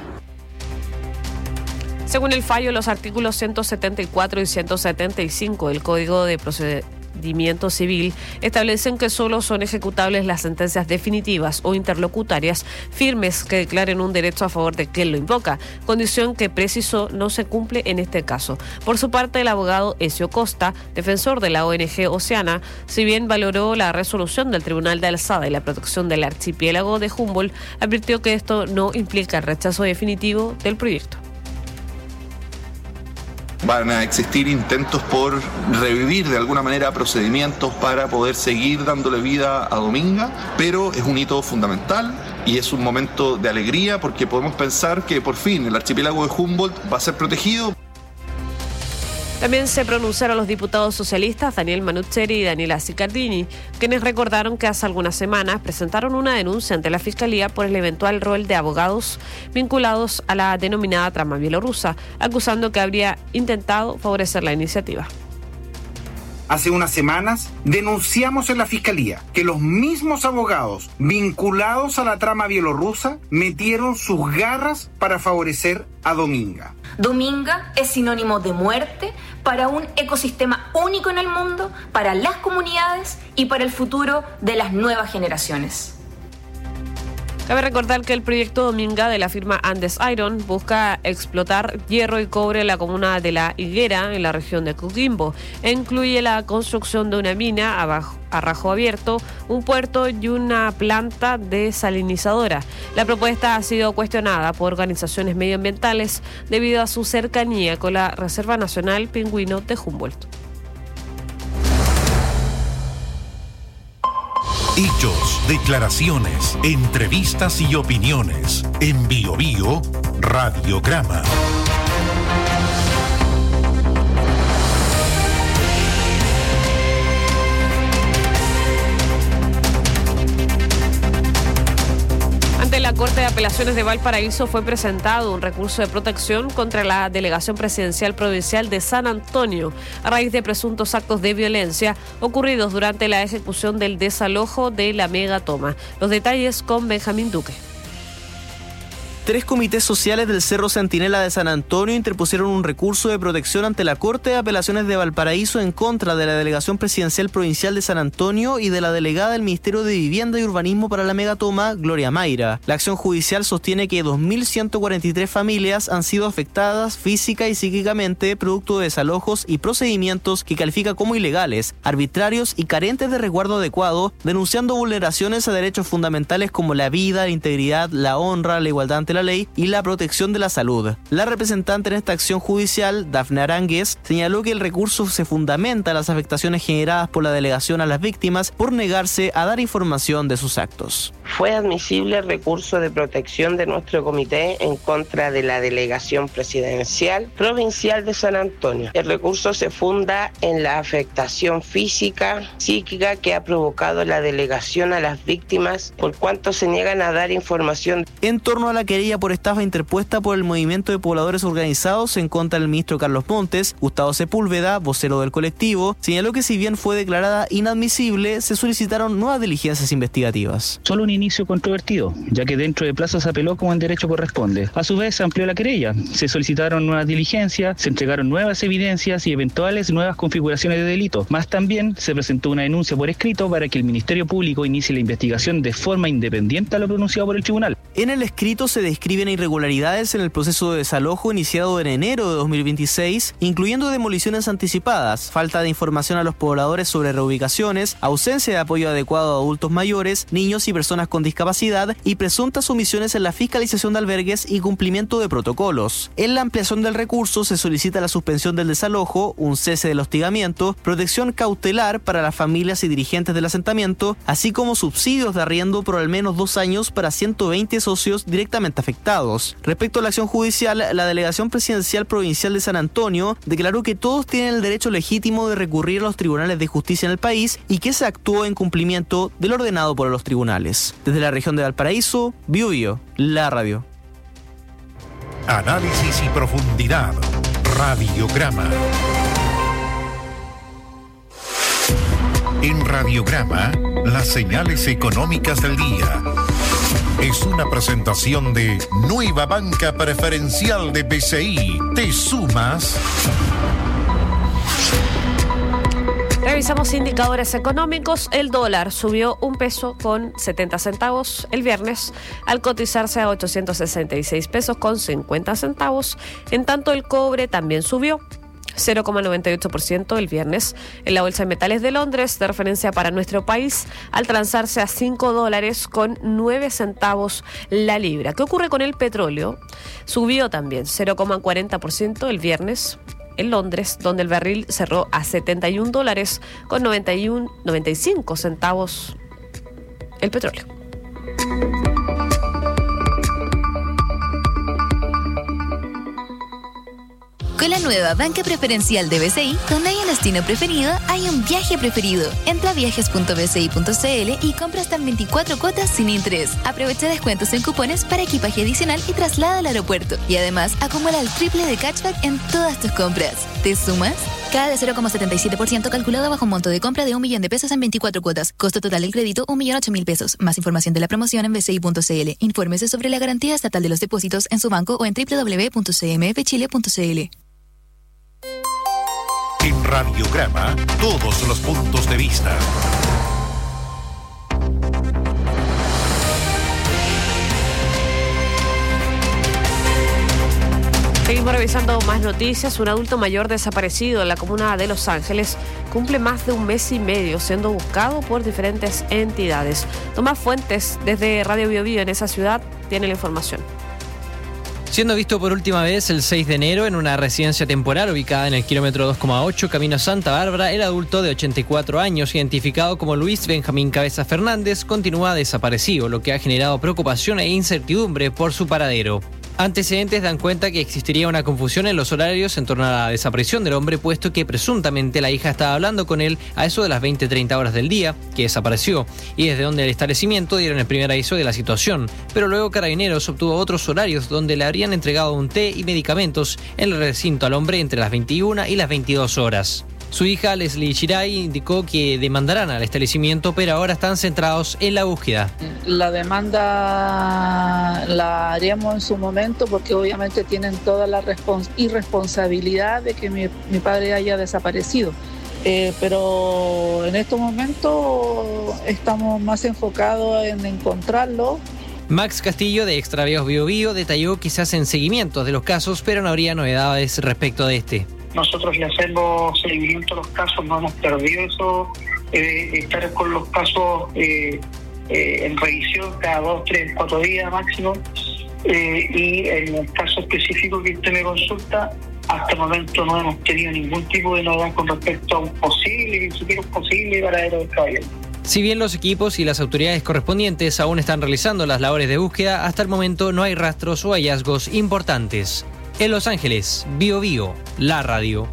Según el fallo, los artículos 174 y 175 del Código de procedimiento civil establecen que solo son ejecutables las sentencias definitivas o interlocutarias firmes que declaren un derecho a favor de quien lo invoca, condición que precisó no se cumple en este caso. Por su parte, el abogado Ezio Costa, defensor de la ONG Oceana, si bien valoró la resolución del Tribunal de Alzada y la protección del archipiélago de Humboldt, advirtió que esto no implica el rechazo definitivo del proyecto.
Van a existir intentos por revivir de alguna manera procedimientos para poder seguir dándole vida a Dominga, pero es un hito fundamental y es un momento de alegría porque podemos pensar que por fin el archipiélago de Humboldt va a ser protegido.
También se pronunciaron los diputados socialistas Daniel Manucheri y Daniela Sicardini, quienes recordaron que hace algunas semanas presentaron una denuncia ante la Fiscalía por el eventual rol de abogados vinculados a la denominada trama bielorrusa, acusando que habría intentado favorecer la iniciativa.
Hace unas semanas denunciamos en la Fiscalía que los mismos abogados vinculados a la trama bielorrusa metieron sus garras para favorecer a Dominga.
Dominga es sinónimo de muerte para un ecosistema único en el mundo, para las comunidades y para el futuro de las nuevas generaciones.
Cabe recordar que el proyecto Dominga de la firma Andes Iron busca explotar hierro y cobre en la comuna de La Higuera, en la región de Coquimbo, e incluye la construcción de una mina a rajo abierto, un puerto y una planta desalinizadora. La propuesta ha sido cuestionada por organizaciones medioambientales debido a su cercanía con la Reserva Nacional Pingüino de Humboldt.
Hechos, declaraciones, entrevistas y opiniones. En BioBio, Radiograma.
Ante la Corte de Apelaciones de Valparaíso fue presentado un recurso de protección contra la Delegación Presidencial Provincial de San Antonio a raíz de presuntos actos de violencia ocurridos durante la ejecución del desalojo de la megatoma. Los detalles con Benjamín Duque.
3 comités sociales del Cerro Centinela de San Antonio interpusieron un recurso de protección ante la Corte de Apelaciones de Valparaíso en contra de la Delegación Presidencial Provincial de San Antonio y de la delegada del Ministerio de Vivienda y Urbanismo para la megatoma, Gloria Mayra. La acción judicial sostiene que 2.143 familias han sido afectadas física y psíquicamente producto de desalojos y procedimientos que califica como ilegales, arbitrarios y carentes de resguardo adecuado, denunciando vulneraciones a derechos fundamentales como la vida, la integridad, la honra, la igualdad ante la ley y la protección de la salud. La representante en esta acción judicial, Dafne Aránguez, señaló que el recurso se fundamenta en las afectaciones generadas por la delegación a las víctimas por negarse a dar información de sus actos.
Fue admisible el recurso de protección de nuestro comité en contra de la Delegación Presidencial Provincial de San Antonio. El recurso se funda en la afectación física, psíquica que ha provocado la delegación a las víctimas por cuanto se niegan a dar información.
En torno a la querella por estafa interpuesta por el Movimiento de Pobladores Organizados en contra del ministro Carlos Montes, Gustavo Sepúlveda, vocero del colectivo, señaló que si bien fue declarada inadmisible, se solicitaron nuevas diligencias investigativas.
Solo un inicio controvertido, ya que dentro de plazo se apeló como en derecho corresponde. A su vez se amplió la querella, se solicitaron nuevas diligencias, se entregaron nuevas evidencias y eventuales nuevas configuraciones de delito. Más también se presentó una denuncia por escrito para que el Ministerio Público inicie la investigación de forma independiente a lo pronunciado por el tribunal.
En el escrito se describen irregularidades en el proceso de desalojo iniciado en enero de 2026, incluyendo demoliciones anticipadas, falta de información a los pobladores sobre reubicaciones, ausencia de apoyo adecuado a adultos mayores, niños y personas con discapacidad y presuntas omisiones en la fiscalización de albergues y cumplimiento de protocolos. En la ampliación del recurso se solicita la suspensión del desalojo, un cese del hostigamiento, protección cautelar para las familias y dirigentes del asentamiento, así como subsidios de arriendo por al menos 2 años para 120 socios directamente afectados. Respecto a la acción judicial, la Delegación Presidencial Provincial de San Antonio declaró que todos tienen el derecho legítimo de recurrir a los tribunales de justicia en el país y que se actuó en cumplimiento de lo ordenado por los tribunales. Desde la región de Valparaíso, BioBio, la radio.
Análisis y profundidad. Radiograma. En Radiograma, las señales económicas del día. Es una presentación de Nueva Banca Preferencial de BCI. ¿Te sumas?
Revisamos indicadores económicos. El dólar subió 1 peso con 70 centavos el viernes al cotizarse a 866 pesos con 50 centavos. En tanto, el cobre también subió 0,98% el viernes en la Bolsa de Metales de Londres, de referencia para nuestro país, al transarse a $5 con 9 centavos la libra. ¿Qué ocurre con el petróleo? Subió también 0,40% el viernes en Londres, donde el barril cerró a $71 con 95 centavos el petróleo.
Con la nueva banca preferencial de BCI, donde hay un destino preferido, hay un viaje preferido. Entra a viajes.bci.cl y compra hasta en 24 cuotas sin interés. Aprovecha descuentos en cupones para equipaje adicional y traslado al aeropuerto. Y además, acumula el triple de cashback en todas tus compras. ¿Te sumas? Cada de 0,77% calculado bajo un monto de compra de 1 millón de pesos en 24 cuotas. Costo total del crédito, 1.008.000 pesos. Más información de la promoción en bci.cl. Infórmese sobre la garantía estatal de los depósitos en su banco o en www.cmfchile.cl.
En Radiograma, todos los puntos de vista.
Seguimos revisando más noticias. Un adulto mayor desaparecido en la comuna de Los Ángeles cumple más de 1 mes y medio siendo buscado por diferentes entidades. Tomás Fuentes, desde Radio Bio Bio en esa ciudad, tiene la información.
Siendo visto por última vez el 6 de enero en una residencia temporal ubicada en el kilómetro 2,8 camino a Santa Bárbara, el adulto de 84 años, identificado como Luis Benjamín Cabeza Fernández, continúa desaparecido, lo que ha generado preocupación e incertidumbre por su paradero. Antecedentes dan cuenta que existiría una confusión en los horarios en torno a la desaparición del hombre, puesto que presuntamente la hija estaba hablando con él a eso de las 20:30 horas del día, que desapareció, y desde donde el establecimiento dieron el primer aviso de la situación. Pero luego Carabineros obtuvo otros horarios donde le habrían entregado un té y medicamentos en el recinto al hombre entre las 21 y las 22 horas. Su hija, Leslie Shirai, indicó que demandarán al establecimiento, pero ahora están centrados en la búsqueda.
La demanda la haríamos en su momento porque obviamente tienen toda la irresponsabilidad de que mi padre haya desaparecido. Pero en estos momentos estamos más enfocados en encontrarlo.
Max Castillo, de Extravíos Bio Bio, detalló que se hacen seguimientos de los casos, pero no habría novedades respecto de este.
Nosotros le hacemos seguimiento a los casos, no hemos perdido eso, estar con los casos en revisión cada 2, 3, 4 días máximo. Y en el caso específico que usted me consulta, hasta el momento no hemos tenido ningún tipo de novedad con respecto a un posible, ni siquiera un posible paradero del caballero.
Si bien los equipos y las autoridades correspondientes aún están realizando las labores de búsqueda, hasta el momento no hay rastros o hallazgos importantes. En Los Ángeles, Bio Bio, la radio.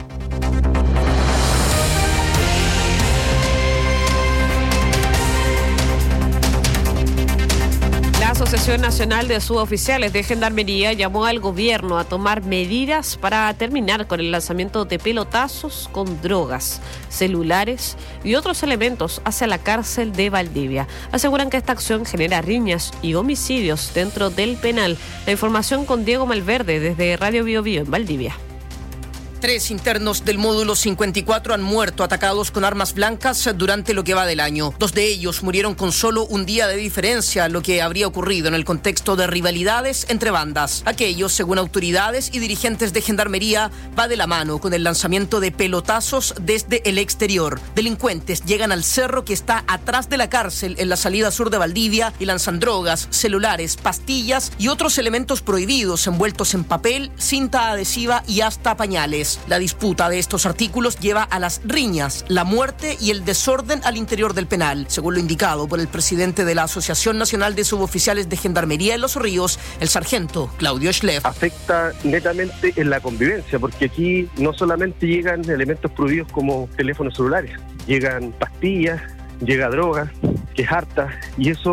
La Asociación Nacional de Suboficiales de Gendarmería llamó al gobierno a tomar medidas para terminar con el lanzamiento de pelotazos con drogas, celulares y otros elementos hacia la cárcel de Valdivia. Aseguran que esta acción genera riñas y homicidios dentro del penal. La información con Diego Malverde desde Radio Bio Bio en Valdivia.
3 internos del módulo 54 han muerto atacados con armas blancas durante lo que va del año. 2 de ellos murieron con solo un día de diferencia, lo que habría ocurrido en el contexto de rivalidades entre bandas. Aquello, según autoridades y dirigentes de Gendarmería, va de la mano con el lanzamiento de pelotazos desde el exterior. Delincuentes llegan al cerro que está atrás de la cárcel en la salida sur de Valdivia y lanzan drogas, celulares, pastillas y otros elementos prohibidos envueltos en papel, cinta adhesiva y hasta pañales. La disputa de estos artículos lleva a las riñas, la muerte y el desorden al interior del penal, según lo indicado por el presidente de la Asociación Nacional de Suboficiales de Gendarmería en Los Ríos, el sargento Claudio Schleff.
Afecta netamente en la convivencia, porque aquí no solamente llegan elementos prohibidos como teléfonos celulares, llegan pastillas, llega droga, que es harta, y eso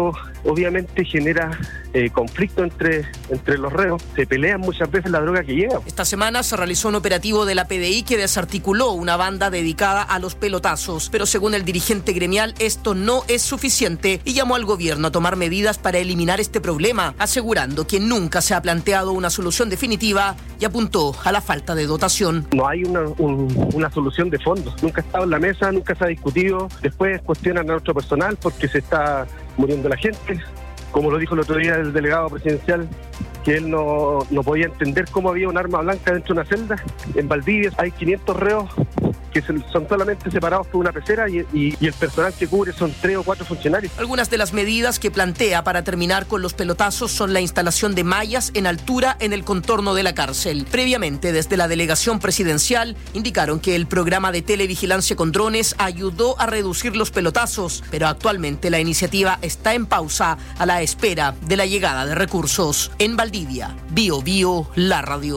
obviamente genera conflicto entre los reos, se pelean muchas veces la droga que llega.
Esta semana se realizó un operativo de la PDI que desarticuló una banda dedicada a los pelotazos, pero según el dirigente gremial esto no es suficiente y llamó al gobierno a tomar medidas para eliminar este problema, asegurando que nunca se ha planteado una solución definitiva y apuntó a la falta de dotación.
No hay una solución de fondo, nunca ha estado en la mesa, nunca se ha discutido, después cuestionan a nuestro personal porque se está muriendo la gente. Como lo dijo el otro día el delegado presidencial, que él no podía entender cómo había un arma blanca dentro de una celda. En Valdivia hay 500 reos que son solamente separados por una pecera y el personal que cubre son 3 o 4 funcionarios.
Algunas de las medidas que plantea para terminar con los pelotazos son la instalación de mallas en altura en el contorno de la cárcel. Previamente, desde la delegación presidencial, indicaron que el programa de televigilancia con drones ayudó a reducir los pelotazos, pero actualmente la iniciativa está en pausa a la espera de la llegada de recursos. En Valdivia, Bio, la radio.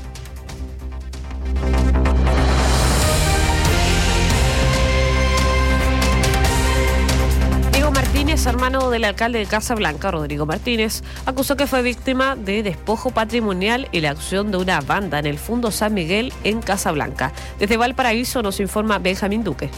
Martínez, hermano del alcalde de Casablanca, Rodrigo Martínez, acusó que fue víctima de despojo patrimonial y la acción de una banda en el Fundo San Miguel en Casablanca. Desde Valparaíso nos informa Benjamín Duque.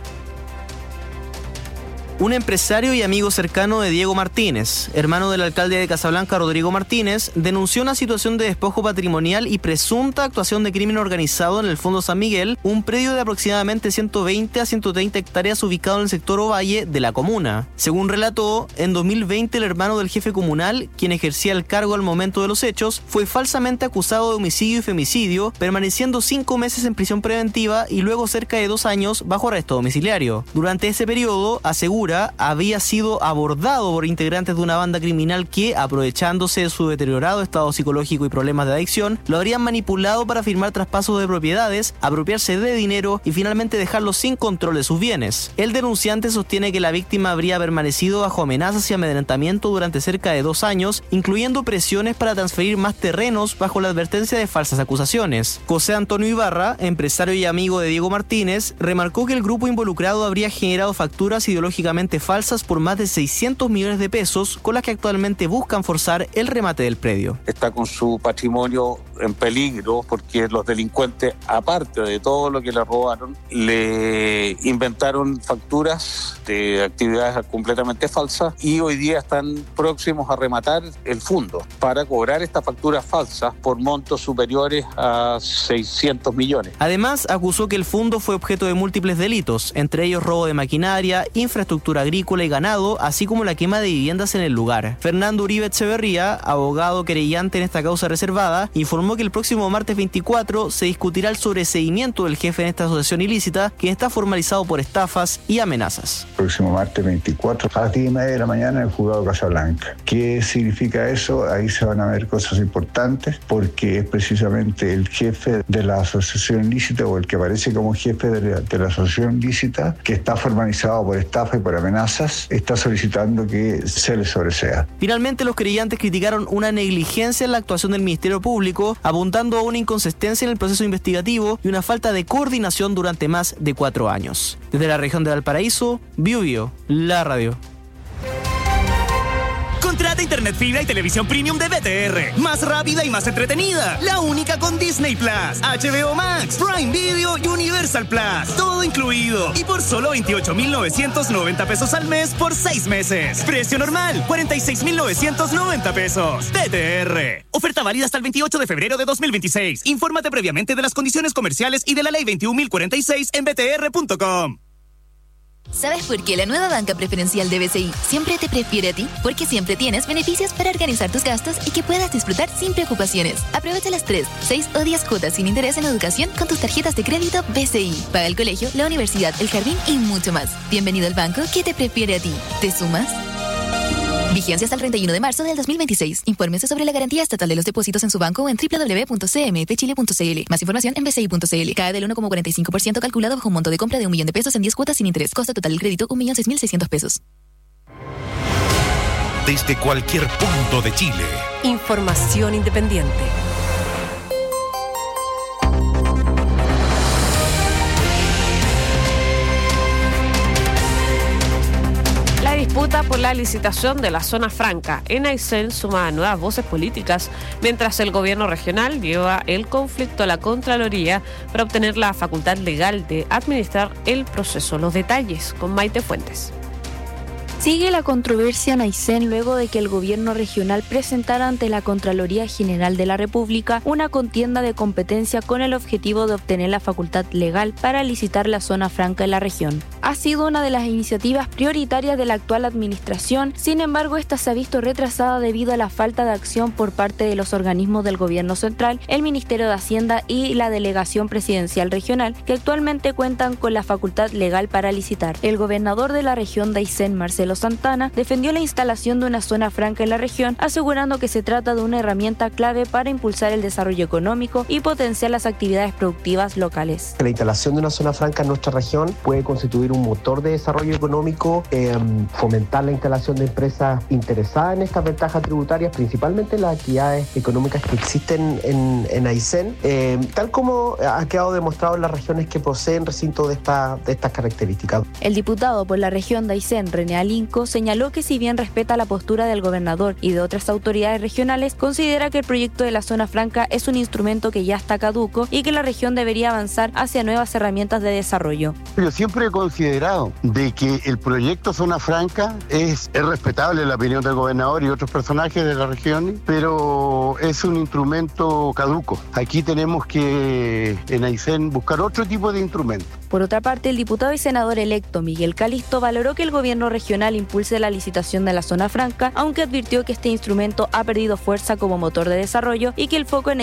Un empresario y amigo cercano de Diego Martínez, hermano del alcalde de Casablanca, Rodrigo Martínez, denunció una situación de despojo patrimonial y presunta actuación de crimen organizado en el Fondo San Miguel, un predio de aproximadamente 120 a 130 hectáreas ubicado en el sector Ovalle de la comuna. Según relató, en 2020 el hermano del jefe comunal, quien ejercía el cargo al momento de los hechos, fue falsamente acusado de homicidio y femicidio, permaneciendo 5 meses en prisión preventiva y luego cerca de 2 años bajo arresto domiciliario. Durante ese periodo, asegura, había sido abordado por integrantes de una banda criminal que, aprovechándose de su deteriorado estado psicológico y problemas de adicción, lo habrían manipulado para firmar traspasos de propiedades, apropiarse de dinero y finalmente dejarlo sin control de sus bienes. El denunciante sostiene que la víctima habría permanecido bajo amenazas y amedrentamiento durante cerca de 2 años, incluyendo presiones para transferir más terrenos bajo la advertencia de falsas acusaciones. José Antonio Ibarra, empresario y amigo de Diego Martínez, remarcó que el grupo involucrado habría generado facturas ideológicamente falsas por más de 600 millones de pesos, con las que actualmente buscan forzar el remate del predio.
Está con su patrimonio en peligro porque los delincuentes, aparte de todo lo que le robaron, le inventaron facturas de actividades completamente falsas y hoy día están próximos a rematar el fondo para cobrar estas facturas falsas por montos superiores a 600 millones.
Además, acusó que el fondo fue objeto de múltiples delitos, entre ellos robo de maquinaria, infraestructura agrícola y ganado, así como la quema de viviendas en el lugar. Fernando Uribe Echeverría, abogado querellante en esta causa reservada, informó que el próximo martes 24 se discutirá el sobreseimiento del jefe en esta asociación ilícita, que está formalizado por estafas y amenazas.
Próximo martes 24 a las 10:30 de la mañana en el juzgado de Casablanca. ¿Qué significa eso? Ahí se van a ver cosas importantes porque es precisamente el jefe de la asociación ilícita o el que aparece como jefe de la asociación ilícita, que está formalizado por estafa y por amenazas, está solicitando que se le sobresea.
Finalmente, los querellantes criticaron una negligencia en la actuación del Ministerio Público, apuntando a una inconsistencia en el proceso investigativo y una falta de coordinación durante más de 4 años. Desde la región de Valparaíso, Bio, la radio.
Contrata internet fibra y televisión premium de BTR. Más rápida y más entretenida. La única con Disney Plus, HBO Max, Prime Video y Universal Plus. Todo incluido. Y por solo 28,990 pesos al mes por 6 meses. Precio normal, 46,990 pesos. BTR. Oferta válida hasta el 28 de febrero de 2026. Infórmate previamente de las condiciones comerciales y de la ley 21.046 en btr.com.
¿Sabes por qué la nueva banca preferencial de BCI siempre te prefiere a ti? Porque siempre tienes beneficios para organizar tus gastos y que puedas disfrutar sin preocupaciones. Aprovecha las 3, 6 o 10 cuotas sin interés en educación con tus tarjetas de crédito BCI. Paga el colegio, la universidad, el jardín y mucho más. Bienvenido al banco que te prefiere a ti. ¿Te sumas? Vigencia hasta el 31 de marzo del 2026. Infórmese sobre la garantía estatal de los depósitos en su banco o en www.cmfchile.cl. Más información en bci.cl. Cae del 1,45% calculado bajo un monto de compra de 1 millón de pesos en 10 cuotas sin interés. Costo total del crédito 1.006.600 pesos.
Desde cualquier punto de Chile.
Información independiente. disputa por la licitación de la zona franca en Aysén suma nuevas voces políticas, mientras el gobierno regional lleva el conflicto a la Contraloría para obtener la facultad legal de administrar el proceso. Los detalles con Maite Fuentes.
Sigue la controversia en Aysén luego de que el gobierno regional presentara ante la Contraloría General de la República una contienda de competencia con el objetivo de obtener la facultad legal para licitar la zona franca en la región. Ha sido una de las iniciativas prioritarias de la actual administración, sin embargo, esta se ha visto retrasada debido a la falta de acción por parte de los organismos del gobierno central, el Ministerio de Hacienda y la Delegación Presidencial Regional, que actualmente cuentan con la facultad legal para licitar. El gobernador de la región de Aysén, Marcelo Santana, defendió la instalación de una zona franca en la región, asegurando que se trata de una herramienta clave para impulsar el desarrollo económico y potenciar las actividades productivas locales.
La instalación de una zona franca en nuestra región puede constituir un motor de desarrollo económico, fomentar la instalación de empresas interesadas en estas ventajas tributarias, principalmente las actividades económicas que existen en Aysén, tal como ha quedado demostrado en las regiones que poseen recintos de estas características.
El diputado por la región de Aysén, René Alinco, señaló que si bien respeta la postura del gobernador y de otras autoridades regionales, considera que el proyecto de la zona franca es un instrumento que ya está caduco y que la región debería avanzar hacia nuevas herramientas de desarrollo.
Yo siempre he considerado de que el proyecto Zona Franca es respetable la opinión del gobernador y otros personajes de la región, pero es un instrumento caduco. Aquí tenemos que en Aysén buscar otro tipo de instrumento.
Por otra parte, el diputado y senador electo Miguel Calisto valoró que el gobierno regional impulse la licitación de la zona franca, aunque advirtió que este instrumento ha perdido fuerza como motor de desarrollo y que el foco en